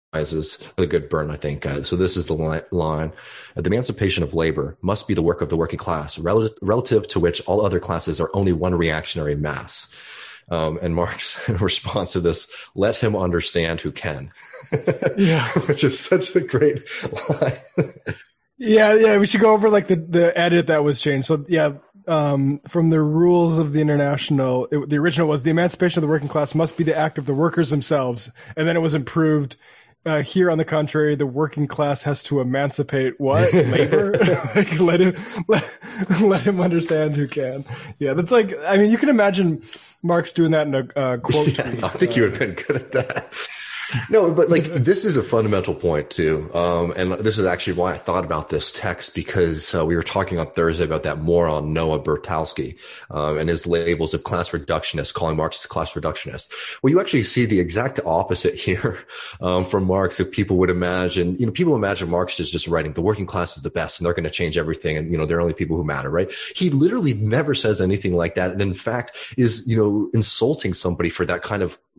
is a good burn, I think. Uh, so this is the li- line. The emancipation of labor must be the work of the working class, rel- relative to which all other classes are only one reactionary mass. Um, and Marx responds to this, let him understand who can. Yeah. Which is such a great line. yeah, yeah, we should go over like the, the edit that was changed. So yeah, um, from the rules of the International, it, the original was the emancipation of the working class must be the act of the workers themselves. And then it was improved. Uh, here, on the contrary, the working class has to emancipate what? Labor? Like, let him, let, let him understand who can. Yeah, that's like, I mean, you can imagine Marx doing that in a uh, quote yeah, tweet. I think uh, you would have been good at that. No, but like this is a fundamental point too. Um, and this is actually why I thought about this text, because uh, we were talking on Thursday about that moron Noah Bertowski um, and his labels of class reductionist, calling Marx a class reductionist. Well, you actually see the exact opposite here um, from Marx. If people would imagine, you know, people imagine Marx is just writing the working class is the best and they're going to change everything. And, you know, they're only people who matter, right? He literally never says anything like that. And in fact is, you know, insulting somebody for that kind of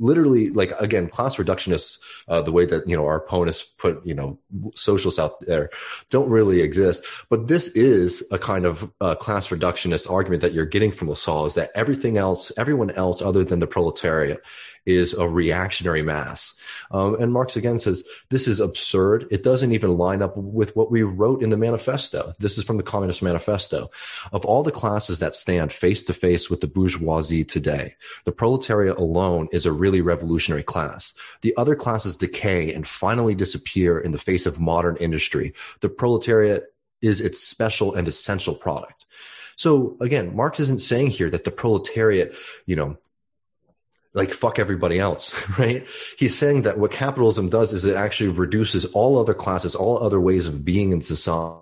literally, like, again, class reductionists, uh, the way that, you know, our opponents put, you know, socialists out there don't really exist. But this is a kind of uh, class reductionist argument that you're getting from Lassalle, is that everything else, everyone else other than the proletariat is a reactionary mass. Um, and Marx again says, this is absurd. It doesn't even line up with what we wrote in the manifesto. This is from the Communist Manifesto. Of all the classes that stand face to face with the bourgeoisie today, the proletariat alone is a really revolutionary class. The other classes decay and finally disappear in the face of modern industry. The proletariat is its special and essential product. So again, Marx isn't saying here that the proletariat, you know, like fuck everybody else, right? He's saying that what capitalism does is it actually reduces all other classes, all other ways of being in society,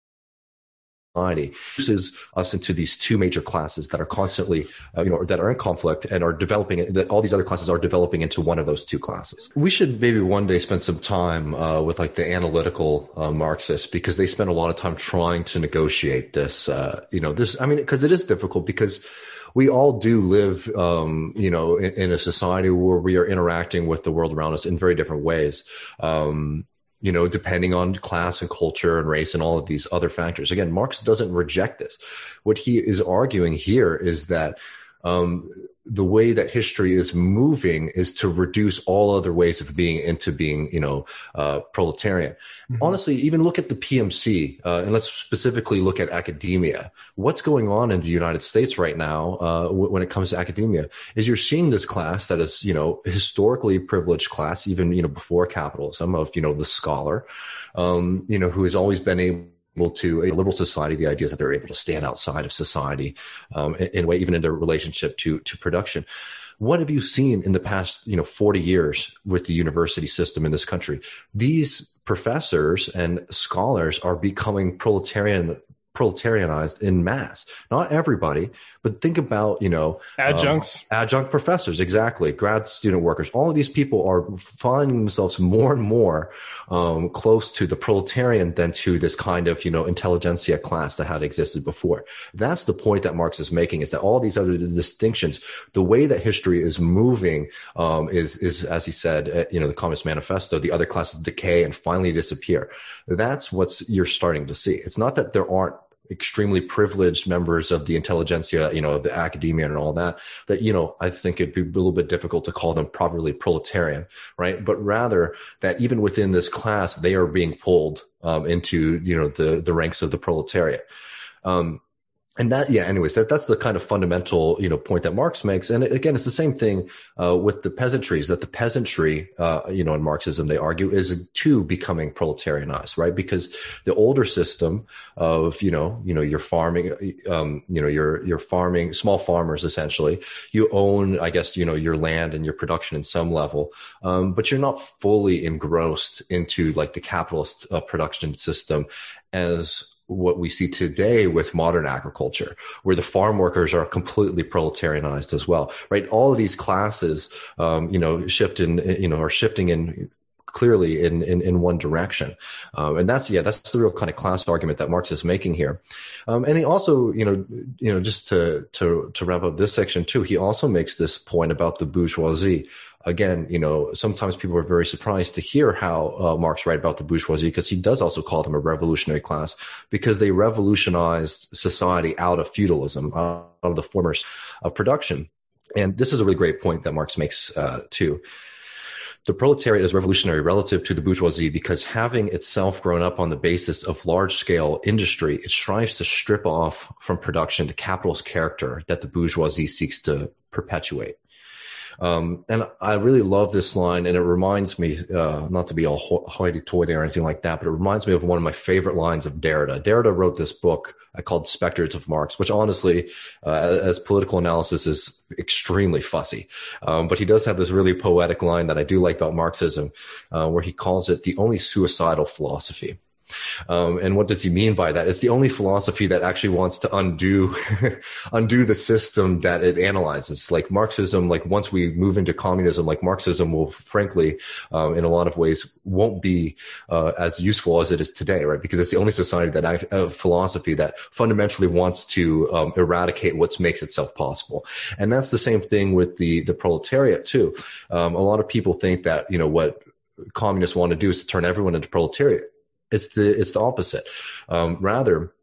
reduces us into these two major classes that are constantly, uh, you know, that are in conflict and are developing, that all these other classes are developing into one of those two classes. We should maybe one day spend some time uh, with like the analytical uh, Marxists, because they spend a lot of time trying to negotiate this, uh, you know, this, I mean, because it is difficult, because we all do live, um, you know, in, in a society where we are interacting with the world around us in very different ways, um, you know, depending on class and culture and race and all of these other factors. Again, Marx doesn't reject this. What he is arguing here is that um, the way that history is moving is to reduce all other ways of being into being, you know, uh, proletarian. Mm-hmm. Honestly, even look at the P M C, uh, and let's specifically look at academia. What's going on in the United States right now, uh, w- when it comes to academia, is you're seeing this class that is, you know, historically privileged class, even, you know, before capitalism, of, you know, the scholar, um, you know, who has always been able to a liberal society, the idea is that they're able to stand outside of society, um, in, in a way, even in their relationship to, to production. What have you seen in the past, you know, forty years with the university system in this country? These professors and scholars are becoming proletarian, proletarianized in mass. Not everybody, but think about, you know, adjuncts, um, adjunct professors, exactly, grad student workers. All of these people are finding themselves more and more um, close to the proletarian than to this kind of, you know, intelligentsia class that had existed before. That's the point that Marx is making, is that all these other distinctions, the way that history is moving, um, is, is, as he said, uh, you know, the Communist Manifesto, the other classes decay and finally disappear. That's what you're starting to see. It's not that there aren't extremely privileged members of the intelligentsia, you know, the academia and all that, that, you know, I think it'd be a little bit difficult to call them properly proletarian, right? But rather that even within this class, they are being pulled um, into, you know, the, the ranks of the proletariat. Um, And that, yeah, anyways, that, that's the kind of fundamental, you know, point that Marx makes. And again, it's the same thing, uh, with the peasantries, that the peasantry, uh, you know, in Marxism, they argue, is too becoming proletarianized, right? Because the older system of, you know, you know, you're farming, um, you know, you're, you're farming, small farmers, essentially, you own, I guess, you know, your land and your production in some level. Um, but you're not fully engrossed into like the capitalist uh, production system as what we see today with modern agriculture, where the farm workers are completely proletarianized as well, right? All of these classes, um, you know, shift in, you know, are shifting in clearly in, in, in one direction. Um, and that's, yeah, that's the real kind of class argument that Marx is making here. Um, and he also, you know, you know, just to, to, to wrap up this section too, he also makes this point about the bourgeoisie. Again, you know, sometimes people are very surprised to hear how uh, Marx write about the bourgeoisie, because he does also call them a revolutionary class, because they revolutionized society out of feudalism, out of the forms of production. And this is a really great point that Marx makes uh, too. The proletariat is revolutionary relative to the bourgeoisie because, having itself grown up on the basis of large-scale industry, it strives to strip off from production the capitalist character that the bourgeoisie seeks to perpetuate. Um, and I really love this line, and it reminds me, uh, not to be all ho- hoity-toity or anything like that, but it reminds me of one of my favorite lines of Derrida. Derrida wrote this book uh, called Spectres of Marx, which honestly, uh, as political analysis, is extremely fussy. Um, but he does have this really poetic line that I do like about Marxism, uh, where he calls it the only suicidal philosophy. Um, and what does he mean by that? It's the only philosophy that actually wants to undo, undo the system that it analyzes. Like Marxism, like once we move into communism, like Marxism will frankly, um, in a lot of ways won't be, uh, as useful as it is today, right? Because it's the only society that, act, uh, philosophy that fundamentally wants to, um, eradicate what makes itself possible. And that's the same thing with the, the proletariat too. Um, a lot of people think that, you know, what communists want to do is to turn everyone into proletariat. It's the, it's the opposite. Um, rather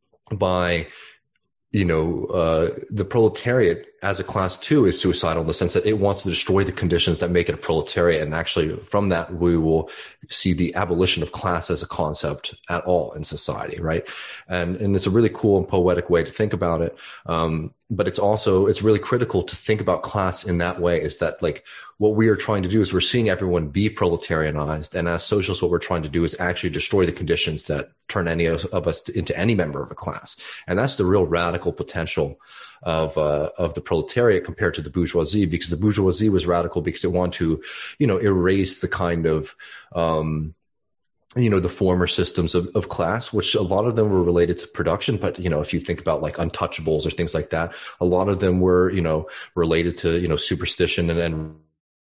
by, you know, uh, the proletariat as a class too is suicidal in the sense that it wants to destroy the conditions that make it a proletariat. And actually from that, we will see the abolition of class as a concept at all in society. Right. And, and it's a really cool and poetic way to think about it. Um, but it's also, it's really critical to think about class in that way, is that like what we are trying to do is we're seeing everyone be proletarianized. And as socialists, what we're trying to do is actually destroy the conditions that turn any of, of us to, into any member of a class. And that's the real radical potential of, uh, of the proletariat compared to the bourgeoisie, because the bourgeoisie was radical because it wanted to, you know, erase the kind of, um, you know, the former systems of, of class, which a lot of them were related to production. But, you know, if you think about like untouchables or things like that, a lot of them were, you know, related to, you know, superstition and, and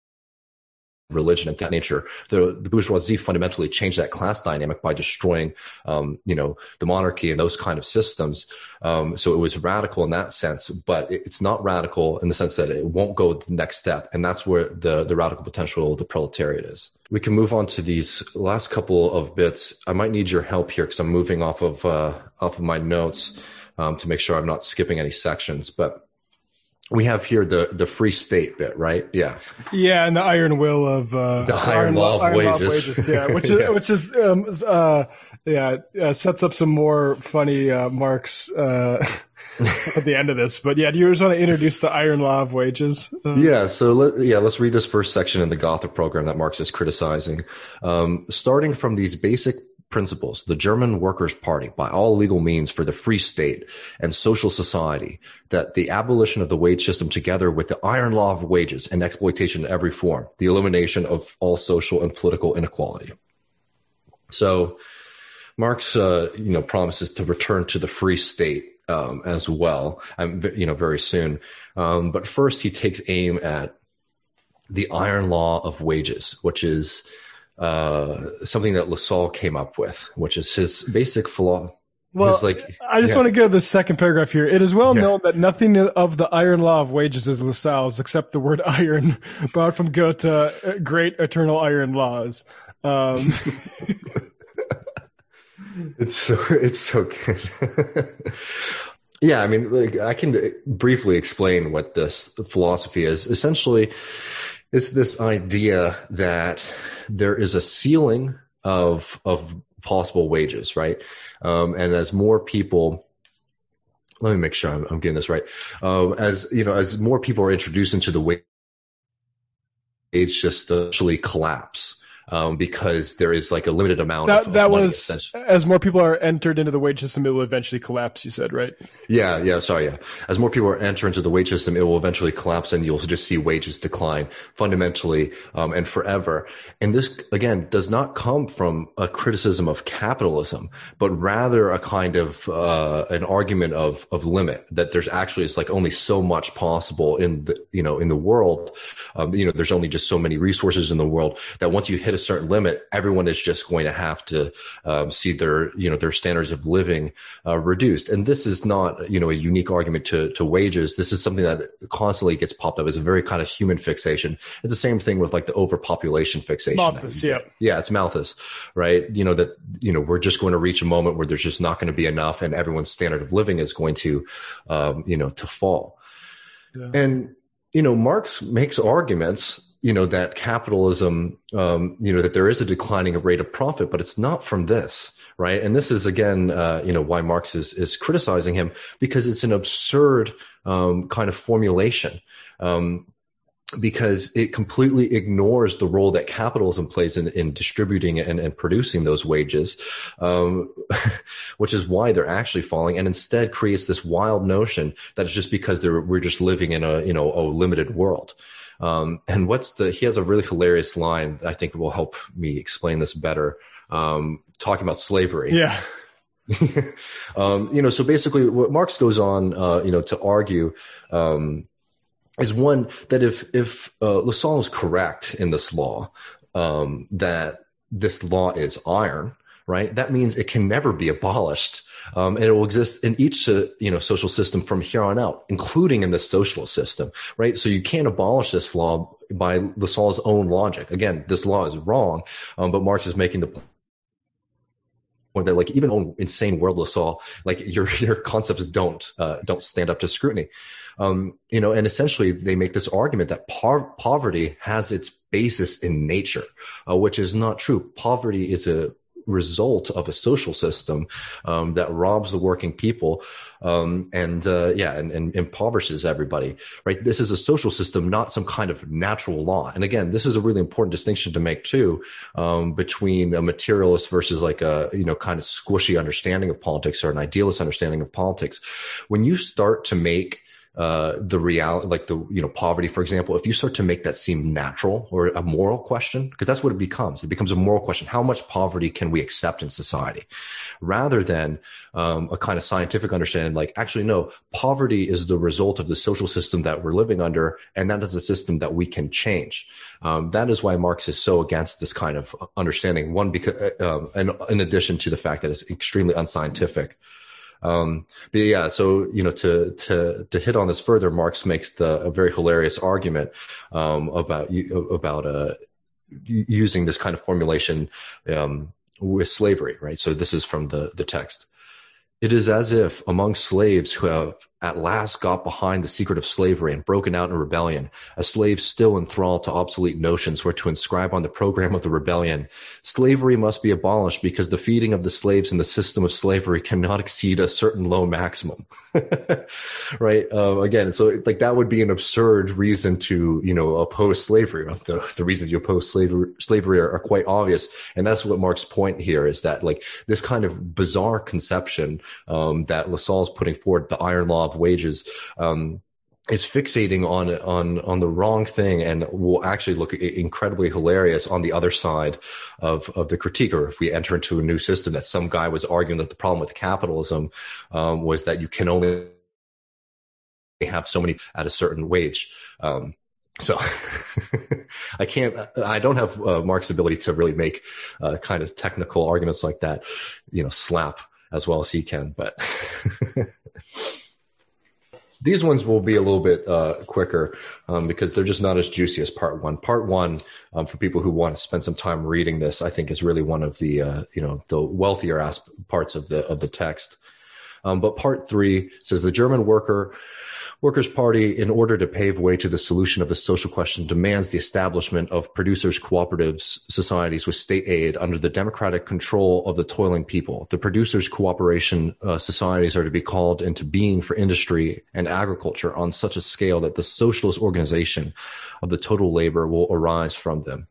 religion and that nature. The, the bourgeoisie fundamentally changed that class dynamic by destroying, um, you know, the monarchy and those kind of systems. Um, so it was radical in that sense, but it, it's not radical in the sense that it won't go the next step. And that's where the, the radical potential of the proletariat is. We can move on to these last couple of bits. I might need your help here because I'm moving off of, uh, off of my notes, um, to make sure I'm not skipping any sections, but we have here the, the free state bit, right? Yeah. Yeah. And the iron will of, uh, the iron, iron law of iron wages. Law of wages. Yeah. Which is, yeah. which is, um, uh, yeah, uh, sets up some more funny, uh, Marx, uh, at the end of this. But yeah, do you just want to introduce the iron law of wages? Uh, yeah. So let, yeah, let's read this first section in the Gotha program that Marx is criticizing. Um, starting from these basic principles, the German Workers' Party, by all legal means for the free state and social society, that the abolition of the wage system together with the iron law of wages and exploitation in every form, the elimination of all social and political inequality. So Marx, uh, you know, promises to return to the free state, um, as well, um, you know, very soon. Um, but first he takes aim at the iron law of wages, which is Uh, something that Lassalle came up with, which is his basic philosophy. Well, like, I just yeah. want to go to the second paragraph here. It is well yeah. known that nothing of the iron law of wages is Lassalle's except the word iron, borrowed from Goethe, great eternal iron laws. Um, it's so, it's so good. Yeah, I mean, like, I can briefly explain what this philosophy is. Essentially, it's this idea that there is a ceiling of of possible wages, right? Um, and as more people, let me make sure I'm, I'm getting this right. Um, as you know, as more people are introduced into the wage system, actually collapse. Um, because there is like a limited amount that, of, that of money, was as more people are entered into the wage system, it will eventually collapse. You said, right? Yeah, yeah. Sorry, yeah. As more people are enter into the wage system, it will eventually collapse, and you'll just see wages decline fundamentally um, and forever. And this again does not come from a criticism of capitalism, but rather a kind of uh, an argument of of limit, that there's actually it's like only so much possible in the you know in the world. Um, you know, there's only just so many resources in the world that once you hit a certain limit, everyone is just going to have to um, see their, you know, their standards of living uh, reduced. And this is not, you know, a unique argument to, to wages. This is something that constantly gets popped up as a very kind of human fixation. It's the same thing with like the overpopulation fixation. Malthus, yeah. Yeah, it's Malthus, right? You know, that, you know, we're just going to reach a moment where there's just not going to be enough and everyone's standard of living is going to, um, you know, to fall. Yeah. And, you know, Marx makes arguments, you know, that capitalism, um, you know, that there is a declining rate of profit, but it's not from this, right? And this is, again, uh, you know, why Marx is, is criticizing him, because it's an absurd um, kind of formulation, um, because it completely ignores the role that capitalism plays in, in distributing and, and producing those wages, um, which is why they're actually falling, and instead creates this wild notion that it's just because they're, we're just living in a, you know, a limited world. Um, and what's the, he has a really hilarious line that I think will help me explain this better. Um, talking about slavery. Yeah. um, you know, so basically what Marx goes on, uh, you know, to argue, um, is one that if, if, uh, Lassalle is correct in this law, um, that this law is iron, right? That means it can never be abolished. Um, and it will exist in each, uh, you know, social system from here on out, including in the socialist system, right? So you can't abolish this law by Lassalle's own logic. Again, this law is wrong, um, but Marx is making the point that, like, even on insane world Lassalle, like your your concepts don't uh, don't stand up to scrutiny, um, you know. And essentially, they make this argument that par- poverty has its basis in nature, uh, which is not true. Poverty is a result of a social system um, that robs the working people um, and uh, yeah and, and impoverishes everybody, right? This is a social system, not some kind of natural law. And again, this is a really important distinction to make too, um, between a materialist versus like a, you know, kind of squishy understanding of politics or an idealist understanding of politics. When you start to make uh, the reality, like the, you know, poverty, for example, if you start to make that seem natural or a moral question, because that's what it becomes. It becomes a moral question. How much poverty can we accept in society? Rather than um, a kind of scientific understanding, like, actually, no, poverty is the result of the social system that we're living under, and that is a system that we can change. Um, that is why Marx is so against this kind of understanding. One, because, um, and in addition to the fact that it's extremely unscientific. Um, but yeah, so, you know, to, to, to hit on this further, Marx makes the, a very hilarious argument, um, about, about, uh, using this kind of formulation, um, with slavery, right? So this is from the, the text. It is as if among slaves who have at last got behind the secret of slavery and broken out in rebellion, a slave still enthralled to obsolete notions were to inscribe on the program of the rebellion, slavery must be abolished because the feeding of the slaves in the system of slavery cannot exceed a certain low maximum. Right? Um, again, so like that would be an absurd reason to, you know, oppose slavery. The, the reasons you oppose slavery, slavery are, are quite obvious. And that's what Marx's point here is that, like, this kind of bizarre conception um, that Lassalle is putting forward, the iron law of wages, um, is fixating on on on the wrong thing, and will actually look incredibly hilarious on the other side of of the critique. Or if we enter into a new system, that some guy was arguing that the problem with capitalism um, was that you can only have so many at a certain wage. Um, so I can't, I don't have uh, Marx's ability to really make uh, kind of technical arguments like that, you know, slap as well as he can, but these ones will be a little bit uh, quicker um, because they're just not as juicy as part one. Part one, um, for people who want to spend some time reading this, I think is really one of the uh, you know the wealthier asp- parts of the of the text. Um, but part three says the German worker Workers' Party, in order to pave way to the solution of the social question, demands the establishment of producers' cooperatives societies with state aid under the democratic control of the toiling people. The producers' cooperation uh, societies are to be called into being for industry and agriculture on such a scale that the socialist organization of the total labor will arise from them.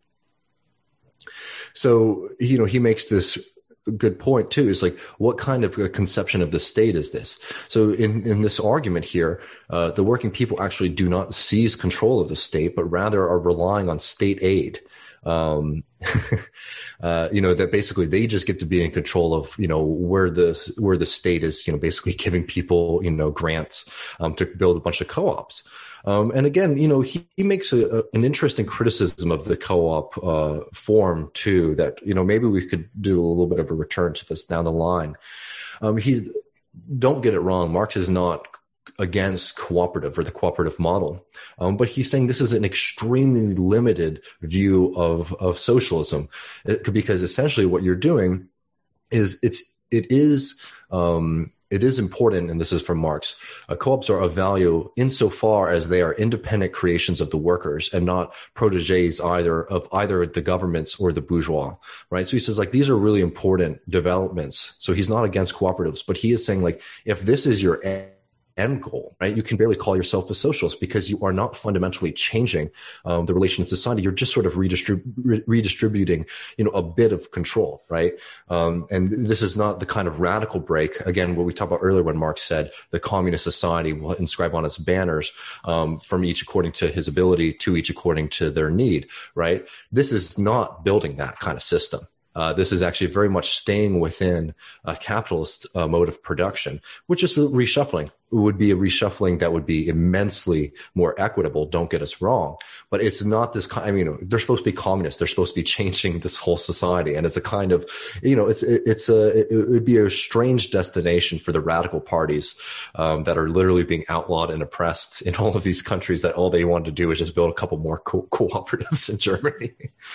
So, you know, he makes this good point too, is like, what kind of a conception of the state is this? So in, in this argument here, uh, the working people actually do not seize control of the state, but rather are relying on state aid. Um, uh, you know, that basically they just get to be in control of, you know, where the, where the state is, you know, basically giving people, you know, grants, um, to build a bunch of co-ops. Um, and again, you know, he, he makes a, a, an interesting criticism of the co-op uh, form too, that, you know, maybe we could do a little bit of a return to this down the line. Um, he, don't get it wrong, Marx is not against cooperative or the cooperative model, um, but he's saying this is an extremely limited view of, of socialism, it, because essentially what you're doing is it's, it is, um, It is important, and this is from Marx, uh, co-ops are of value insofar as they are independent creations of the workers and not proteges either of either the governments or the bourgeois, right? So he says, like, these are really important developments. So he's not against cooperatives, but he is saying, like, if this is your end goal, right, you can barely call yourself a socialist because you are not fundamentally changing um, the relation in society. You're just sort of redistrib- re- redistributing, you know, a bit of control, right? Um, and this is not the kind of radical break. Again, what we talked about earlier when Marx said the communist society will inscribe on its banners um, from each according to his ability to each according to their need, right? This is not building that kind of system. Uh, this is actually very much staying within a capitalist uh, mode of production, which is a reshuffling. It would be a reshuffling that would be immensely more equitable. Don't get us wrong, but it's not this kind. I mean, you know, they're supposed to be communists. They're supposed to be changing this whole society, and it's a kind of, you know, it's it's a it would be a strange destination for the radical parties um, that are literally being outlawed and oppressed in all of these countries. That all they want to do is just build a couple more co- cooperatives in Germany.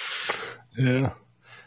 Yeah,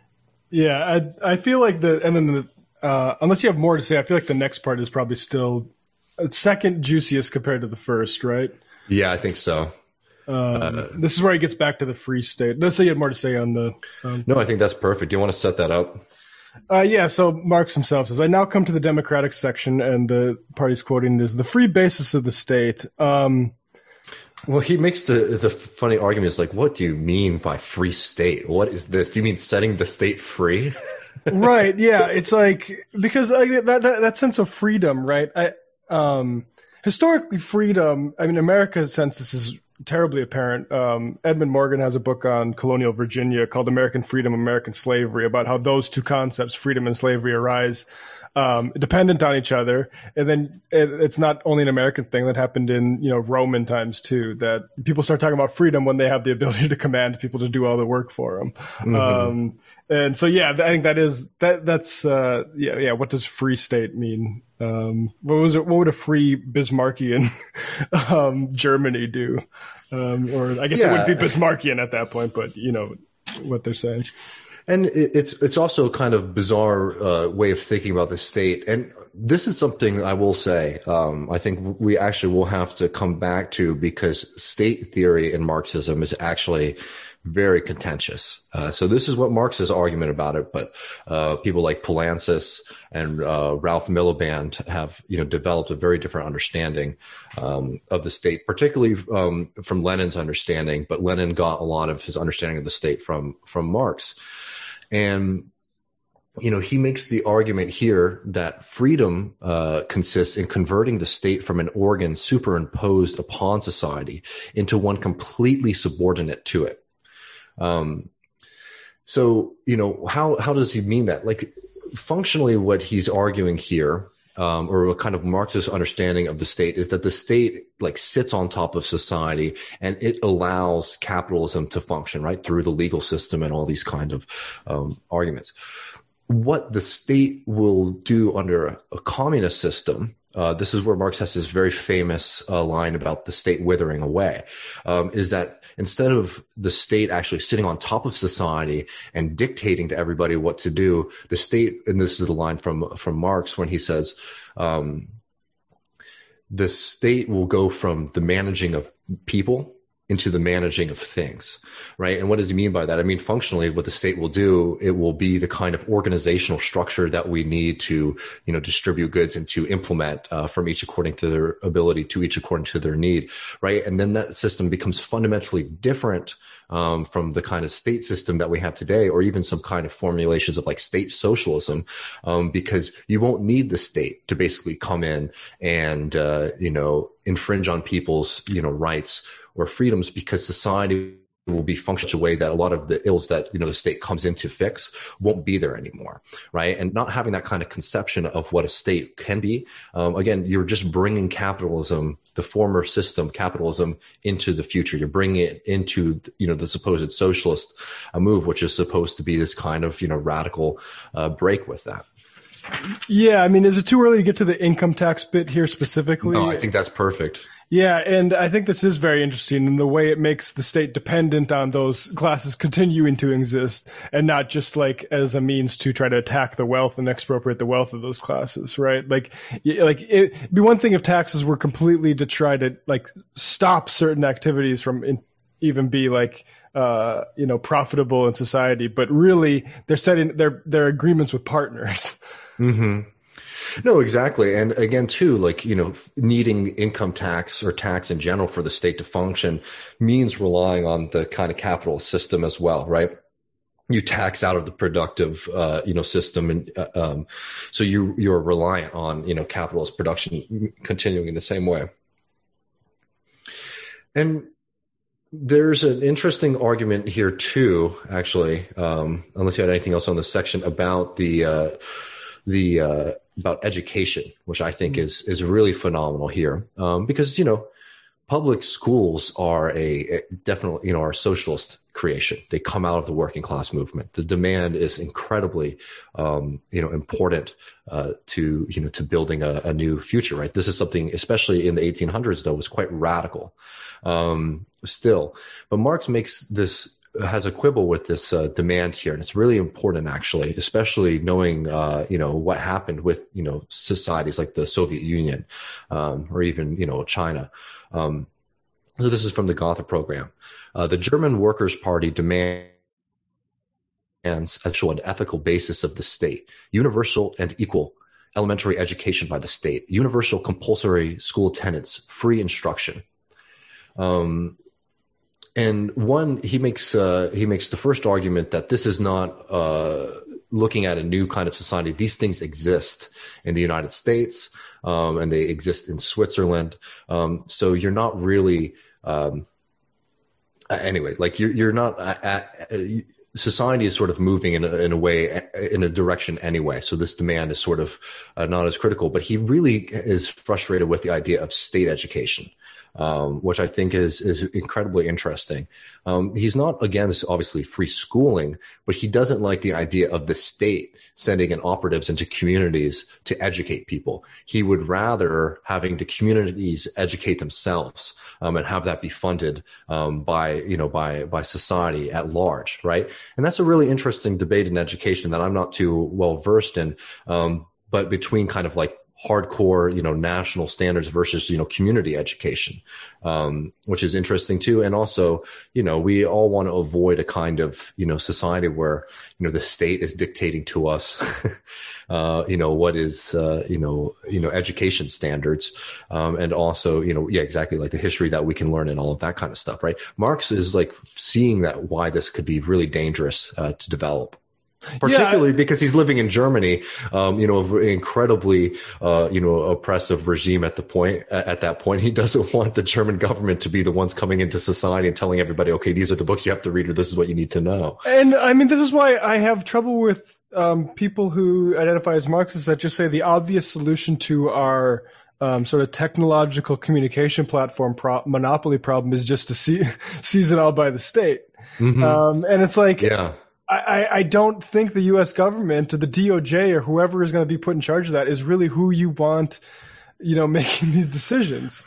yeah. I I feel like the and then the uh, unless you have more to say, I feel like the next part is probably still. Second juiciest compared to the first, right? Yeah, I think so. Um, uh, this is where he gets back to the free state. Let's say you had more to say on the. Um, no, I think that's perfect. Do you want to set that up? Uh, yeah, so Marx himself says, I now come to the democratic section, and the party's quoting is the free basis of the state. Um, well, he makes the the funny argument is like, what do you mean by free state? What is this? Do you mean setting the state free? Right, yeah. It's like, because like, that, that, that sense of freedom, right? I, Um, historically, freedom, I mean, America's sense this is terribly apparent. Um, Edmund Morgan has a book on colonial Virginia called American Freedom, American Slavery, about how those two concepts, freedom and slavery, arise um, dependent on each other. And then it, it's not only an American thing that happened in, you know, Roman times too, that people start talking about freedom when they have the ability to command people to do all the work for them. Mm-hmm. Um, and so, yeah, I think that is, that, that's, uh, yeah, yeah. What does free state mean? Um, what was it? What would a free Bismarckian, um, Germany do? Um, or I guess yeah. It would be Bismarckian at that point, but you know what they're saying. And it's it's also a kind of bizarre uh, way of thinking about the state. And this is something I will say, um, I think we actually will have to come back to, because state theory in Marxism is actually very contentious. Uh, so this is what Marx's argument about it. But uh, people like Poulantzas and uh, Ralph Miliband have, you know, developed a very different understanding um, of the state, particularly um, from Lenin's understanding. But Lenin got a lot of his understanding of the state from from Marx. And, you know, he makes the argument here that freedom uh, consists in converting the state from an organ superimposed upon society into one completely subordinate to it. Um, so, you know, how, how does he mean that? Like, functionally, what he's arguing here, um, or a kind of Marxist understanding of the state, is that the state like sits on top of society and it allows capitalism to function, right, through the legal system and all these kind of um, arguments. What the state will do under a, a communist system, uh, this is where Marx has this very famous uh, line about the state withering away, um, is that instead of the state actually sitting on top of society and dictating to everybody what to do, the state, and this is the line from, from Marx when he says, um, the state will go from the managing of people into the managing of things, right? And what does he mean by that? I mean, functionally, what the state will do, it will be the kind of organizational structure that we need to, you know, distribute goods and to implement uh, from each according to their ability, to each according to their need, right? And then that system becomes fundamentally different um, from the kind of state system that we have today, or even some kind of formulations of like state socialism, um, because you won't need the state to basically come in and, uh, you know, infringe on people's, you know, rights or freedoms, because society will be functioning in a way that a lot of the ills that, you know, the state comes in to fix won't be there anymore, right? And not having that kind of conception of what a state can be, um, again, you're just bringing capitalism, the former system, capitalism, into the future. You're bringing it into, you know, the supposed socialist uh, move, which is supposed to be this kind of, you know, radical uh, break with that. Yeah, I mean, is it too early to get to the income tax bit here specifically? No, I think that's perfect. Yeah, and I think this is very interesting in the way it makes the state dependent on those classes continuing to exist, and not just like as a means to try to attack the wealth and expropriate the wealth of those classes, right? Like, like it'd be one thing if taxes were completely to try to like stop certain activities from in, even be like, uh, you know, profitable in society, but really they're setting their their agreements with partners. Mm-hmm. No, exactly. And again, too, like, you know, needing income tax or tax in general for the state to function means relying on the kind of capital system as well, right? You tax out of the productive, uh, you know, system. And, uh, um, so you, you're reliant on, you know, capitalist production continuing in the same way. And There's an interesting argument here too, actually, um, unless you had anything else on this section about the uh, the uh, about education, which I think mm-hmm. is is really phenomenal here, um, because you know public schools are a, a definitely you know are a socialist creation. They come out of the working class movement. The demand is incredibly um, you know important uh, to you know to building a, a new future. Right. This is something, especially in the eighteen hundreds, though, was quite radical. Um, still, but Marx makes this, has a quibble with this uh, demand here. And it's really important, actually, especially knowing, uh, you know, what happened with, you know, societies like the Soviet Union, um, or even, you know, China. Um, so this is from the Gotha program. Uh, the German Workers' Party demands as an ethical basis of the state, universal and equal elementary education by the state, universal compulsory school attendance, free instruction. Um, and one, he makes, uh, he makes the first argument that this is not, uh, looking at a new kind of society. These things exist in the United States, um, and they exist in Switzerland. Um, so you're not really, um, anyway, like you're, you're not at, at, at society is sort of moving in a, in a way, in a direction anyway. So this demand is sort of uh, not as critical, but he really is frustrated with the idea of state education. Um, which I think is is incredibly interesting. Um, he's not against, obviously, free schooling, but he doesn't like the idea of the state sending in operatives into communities to educate people. He would rather having the communities educate themselves um, and have that be funded um, by you know by by society at large, right? And that's a really interesting debate in education that I'm not too well versed in, um, but between kind of like hardcore, you know, national standards versus, you know, community education, um, which is interesting too. And also, you know, we all want to avoid a kind of, you know, society where, you know, the state is dictating to us, uh, you know, what is, uh, you know, you know, education standards. Um, and also, you know, yeah, exactly, like the history that we can learn and all of that kind of stuff, right? Marx is like seeing that why this could be really dangerous, uh, to develop. Particularly yeah, I, because he's living in Germany, um, you know, an incredibly, uh, you know, oppressive regime at the point, at that point. He doesn't want the German government to be the ones coming into society and telling everybody, okay, these are the books you have to read, or this is what you need to know. And I mean, this is why I have trouble with, um, people who identify as Marxists that just say the obvious solution to our, um, sort of technological communication platform pro- monopoly problem is just to see, seize it all by the state. Mm-hmm. Um, and it's like, yeah. I, I don't think the U S government or the D O J or whoever is going to be put in charge of that is really who you want, you know, making these decisions.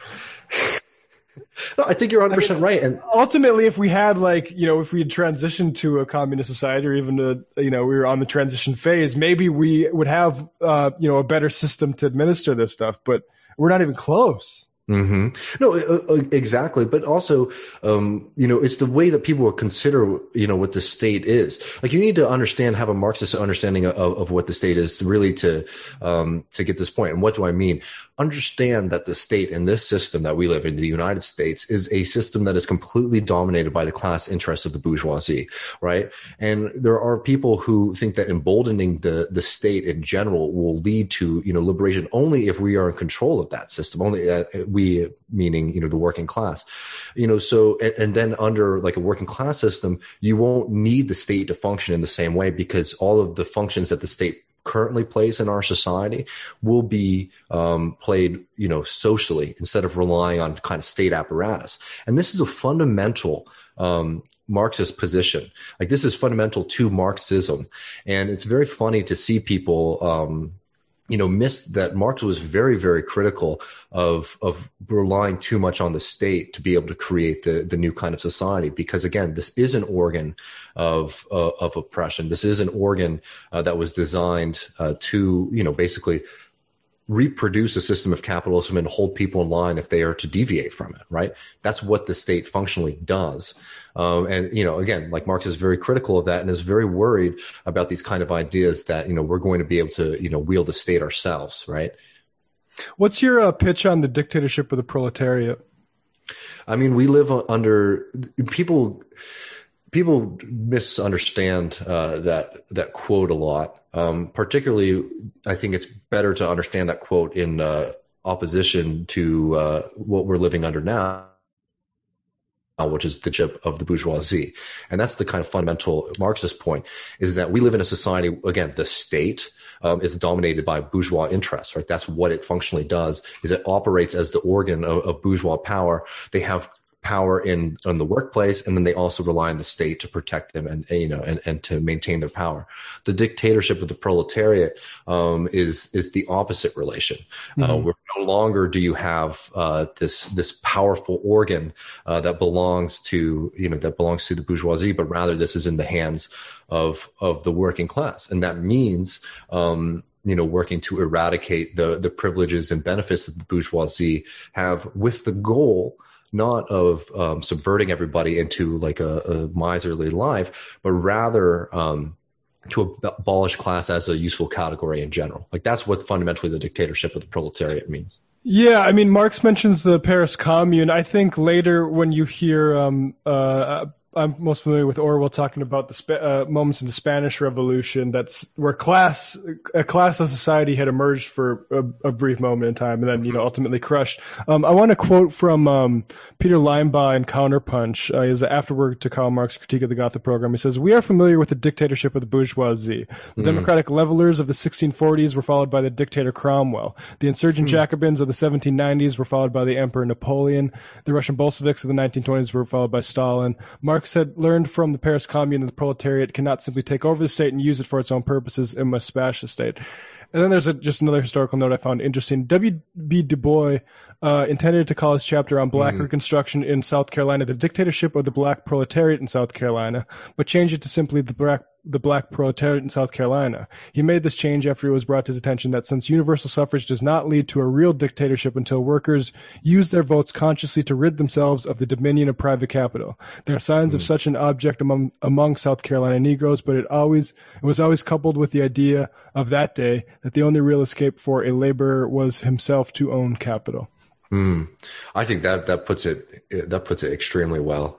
No, I think you're one hundred percent I mean, right. And ultimately, if we had like, you know, if we had transitioned to a communist society or even to, you know, we were on the transition phase, maybe we would have, uh, you know, a better system to administer this stuff, but we're not even close. Mm-hmm. No, uh, exactly. But also, um, you know, it's the way that people will consider, you know, what the state is. Like, you need to understand, have a Marxist understanding of, of what the state is really to, um, to get this point. And what do I mean? Understand that the state in this system that we live in, the United States, is a system that is completely dominated by the class interests of the bourgeoisie, right? And there are people who think that emboldening the, the state in general will lead to, you know, liberation only if we are in control of that system, only uh, we, meaning, you know, the working class, you know, so, and, and then under like a working class system, you won't need the state to function in the same way, because all of the functions that the state currently plays in our society will be um, played, you know, socially instead of relying on kind of state apparatus. And this is a fundamental um, Marxist position. Like, this is fundamental to Marxism. And it's very funny to see people, um, you know, missed that Marx was very, very critical of, of relying too much on the state to be able to create the, the new kind of society. Because again, this is an organ of, uh, of oppression. This is an organ uh, that was designed uh, to, you know, basically reproduce a system of capitalism and hold people in line if they are to deviate from it, right? That's what the state functionally does. Um, and, you know, again, like, Marx is very critical of that and is very worried about these kind of ideas that, you know, we're going to be able to, you know, wield the state ourselves, right? What's your uh, pitch on the dictatorship of the proletariat? I mean, we live under people, people misunderstand uh, that, that quote a lot. Um, particularly, I think it's better to understand that quote in uh, opposition to uh, what we're living under now. which is the chip of the bourgeoisie. And that's the kind of fundamental Marxist point, is that we live in a society, again, the state um, is dominated by bourgeois interests, right? That's what it functionally does, is it operates as the organ of, of bourgeois power. They have power in, in the workplace, and then they also rely on the state to protect them and, you know, and, and to maintain their power. The dictatorship of the proletariat um, is is the opposite relation. Mm-hmm. Uh, where no longer do you have uh, this this powerful organ uh, that belongs to you know that belongs to the bourgeoisie, but rather this is in the hands of of the working class, and that means um, you know working to eradicate the the privileges and benefits that the bourgeoisie have, with the goal not of um, subverting everybody into like a, a miserly life, but rather um, to abolish class as a useful category in general. Like that's what fundamentally the dictatorship of the proletariat means. Yeah, I mean, Marx mentions the Paris Commune. I think later when you hear, um, uh, I'm most familiar with Orwell talking about the sp- uh, moments in the Spanish Revolution. That's where class, a classless society had emerged for a, a brief moment in time, and then you know ultimately crushed. Um, I want to quote from um, Peter Linebaugh in Counterpunch. Uh, his afterword to Karl Marx's critique of the Gotha program. He says, "We are familiar with the dictatorship of the bourgeoisie. The mm. democratic levelers of the sixteen forties were followed by the dictator Cromwell. The insurgent mm. Jacobins of the seventeen nineties were followed by the Emperor Napoleon. The Russian Bolsheviks of the nineteen twenties were followed by Stalin. Marx had learned from the Paris Commune that the proletariat cannot simply take over the state and use it for its own purposes. It must smash the state." And then there's a, just another historical note I found interesting. W B Du Bois uh, intended to call his chapter on black mm-hmm. Reconstruction in South Carolina the dictatorship of the black proletariat in South Carolina, but changed it to simply the black the black proletariat in South Carolina. He made this change after it was brought to his attention that since universal suffrage does not lead to a real dictatorship until workers use their votes consciously to rid themselves of the dominion of private capital. There are signs mm. of such an object among among South Carolina Negroes, but it always it was always coupled with the idea of that day that the only real escape for a laborer was himself to own capital. Mm. I think that that puts it that puts it extremely well.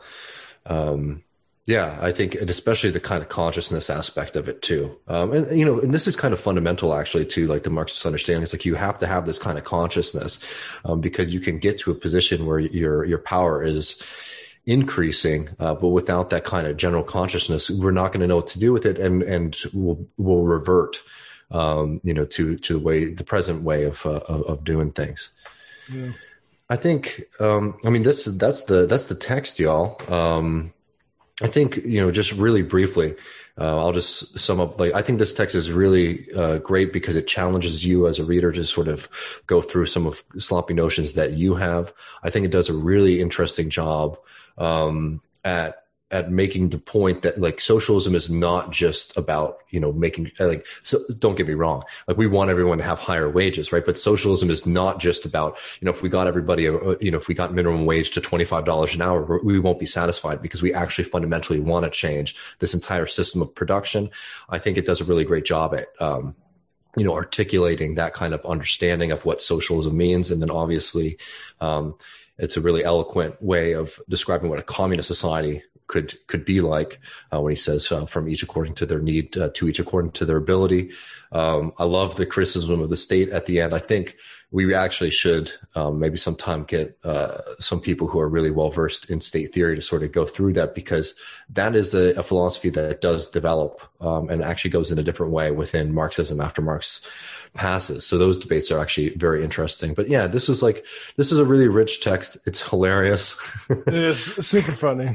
Um, Yeah, I think, and especially the kind of consciousness aspect of it too. Um, and, you know, and this is kind of fundamental actually to like the Marxist understanding. It's like you have to have this kind of consciousness um, because you can get to a position where your, your power is increasing, uh, but without that kind of general consciousness, we're not going to know what to do with it, and, and we'll, we'll revert, um, you know, to, to the way, the present way of, uh, of, of doing things. Yeah. I think, um, I mean, this, that's the, that's the text, y'all. Um, I think, you know, just really briefly, uh, I'll just sum up. Like, I think this text is really uh, great because it challenges you as a reader to sort of go through some of the sloppy notions that you have. I think it does a really interesting job um, at at making the point that like socialism is not just about, you know, making like, so don't get me wrong. Like we want everyone to have higher wages, right? But socialism is not just about, you know, if we got everybody, you know, if we got minimum wage to twenty-five dollars an hour, we won't be satisfied because we actually fundamentally want to change this entire system of production. I think it does a really great job at, um, you know, articulating that kind of understanding of what socialism means. And then obviously, um, it's a really eloquent way of describing what a communist society could could be like uh, when he says uh, from each according to their need, uh, to each according to their ability. Um, I love the criticism of the state at the end. I think we actually should um, maybe sometime get uh, some people who are really well versed in state theory to sort of go through that, because that is a, a philosophy that does develop um, and actually goes in a different way within Marxism after Marx passes. So those debates are actually very interesting. But yeah, this is like this is a really rich text. It's hilarious. It is super funny.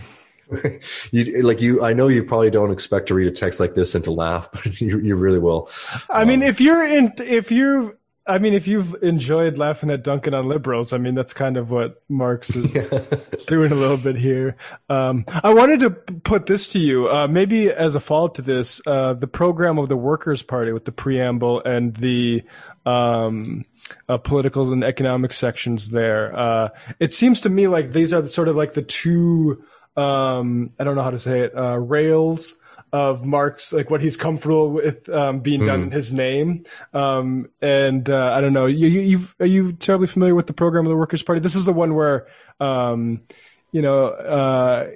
you like you I know you probably don't expect to read a text like this and to laugh, but you you really will. I um, mean, if you're in if you I mean if you've enjoyed laughing at Duncan on liberals, I mean that's kind of what Marx is yeah. doing a little bit here. Um, I wanted to put this to you, uh, maybe as a follow-up to this, uh, the program of the Workers' Party with the preamble and the um, uh, political and economic sections there. Uh, it seems to me like these are sort of like the two Um, I don't know how to say it, uh, rails of Marx, like what he's comfortable with, um, being done mm. in his name. Um, and, uh, I don't know, you, you, you've, are you terribly familiar with the program of the Workers' Party? This is the one where, um, you know, uh,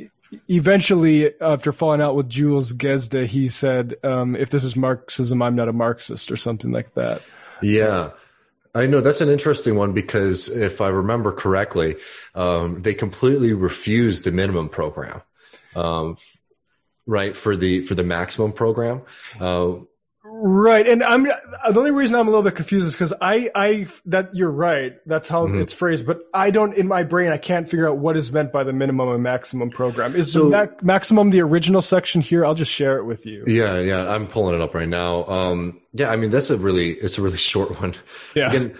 eventually after falling out with Jules Gesda, he said, um, if this is Marxism, I'm not a Marxist or something like that. Yeah. I know that's an interesting one because if I remember correctly, um, they completely refused the minimum program, um, right? For the, for the maximum program. Uh, Right. And I'm the only reason I'm a little bit confused is because I, I, that you're right. That's how mm-hmm. it's phrased, but I don't, in my brain, I can't figure out what is meant by the minimum and maximum program. Is so, the mac- maximum the original section here? I'll just share it with you. Yeah. Yeah. I'm pulling it up right now. Um, yeah. I mean, that's a really, it's a really short one. Yeah. Again,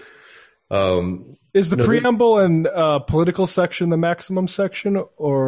um, is the no, preamble and uh, political section the maximum section,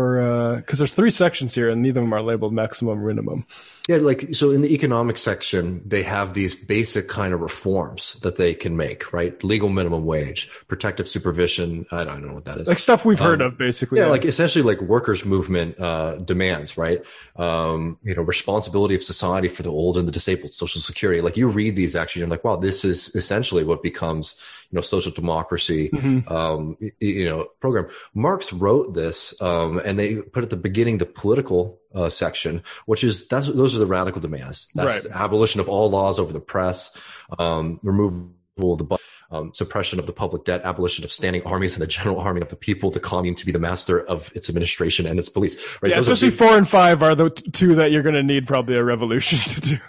or because uh, there's three sections here and neither of them are labeled maximum or minimum? Yeah, like so in the economic section, they have these basic kind of reforms that they can make, right? Legal minimum wage, protective supervision. I don't know what that is. Like stuff we've heard um, of, basically. Yeah, yeah, like essentially like workers' movement uh, demands, right? Um, you know, responsibility of society for the old and the disabled, Social Security. Like you read these actually, you're like, wow, this is essentially what becomes, you know, social democracy, mm-hmm. um, you, you know, program. Marx wrote this, um, and they put at the beginning the political Uh, section, which is that's those are the radical demands. That's right. abolition of all laws over the press, um, removal of the um, suppression of the public debt, abolition of standing armies and the general arming of the people, the commune to be the master of its administration and its police. Right? Yeah, those especially are, four and five are the t- two that you're going to need probably a revolution to do.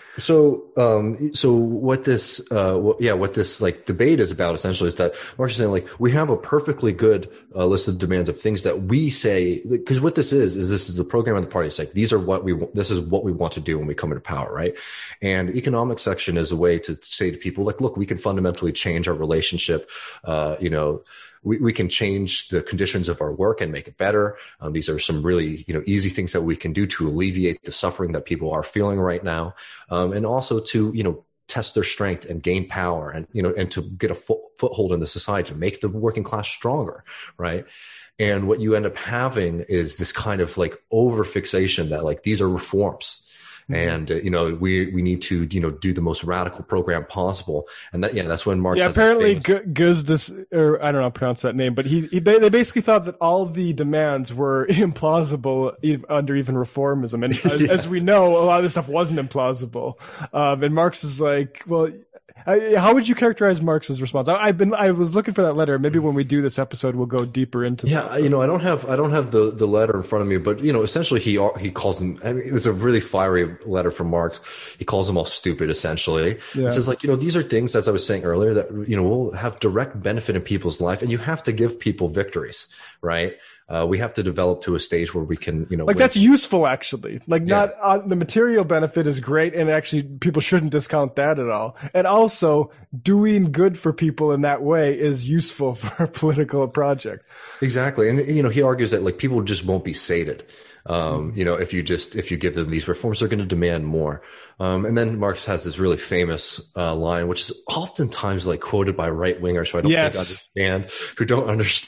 So, um, so what this, uh, what, yeah, what this like debate is about essentially is that Marx is saying like, we have a perfectly good uh, list of demands of things that we say, because what this is, is this is the program of the party. It's like, these are what we, this is what we want to do when we come into power, right? And the economic section is a way to say to people like, look, we can fundamentally change our relationship, uh, you know, We, we can change the conditions of our work and make it better. Um, these are some really, you know, easy things that we can do to alleviate the suffering that people are feeling right now. Um, and also to, you know, test their strength and gain power and, you know, and to get a fo- foothold in the society, to make the working class stronger, right? And what you end up having is this kind of like over fixation that like, these are reforms. And, uh, you know, we, we need to, you know, do the most radical program possible. And that, yeah, that's when Marx. Yeah, apparently Guzdas, or I don't know how to pronounce that name, but he, he, they basically thought that all the demands were implausible under even reformism. And yeah. as we know, a lot of this stuff wasn't implausible. Um, and Marx is like, well, I, how would you characterize Marx's response? I, I've been, I was looking for that letter. Maybe when we do this episode, we'll go deeper into yeah, that. you know, I don't have, I don't have the, the letter in front of me, but, you know, essentially he, he calls them, I mean, it's a really fiery letter from Marx. He calls them all stupid, essentially. Yeah. He says like, you know, these are things, as I was saying earlier, that, you know, will have direct benefit in people's life, and you have to give people victories, right? Uh, we have to develop to a stage where we can, you know, like win. That's useful actually. Like yeah. not uh, the material benefit is great, and actually people shouldn't discount that at all. And also doing good for people in that way is useful for a political project. Exactly. And, you know, he argues that like people just won't be sated. Um, mm. you know, if you just, if you give them these reforms, they're going to demand more. Um, and then Marx has this really famous, uh, line, which is oftentimes like quoted by right wingers who I don't yes. think understand, who don't understand.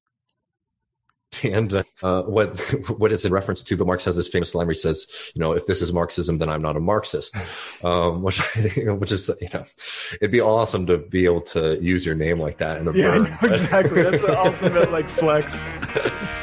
And uh, what what it's in reference to, but Marx has this famous line where he says, you know, if this is Marxism, then I'm not a Marxist, um, which which is, you know, it'd be awesome to be able to use your name like that in a yeah, burn. No, exactly. That's the ultimate like flex.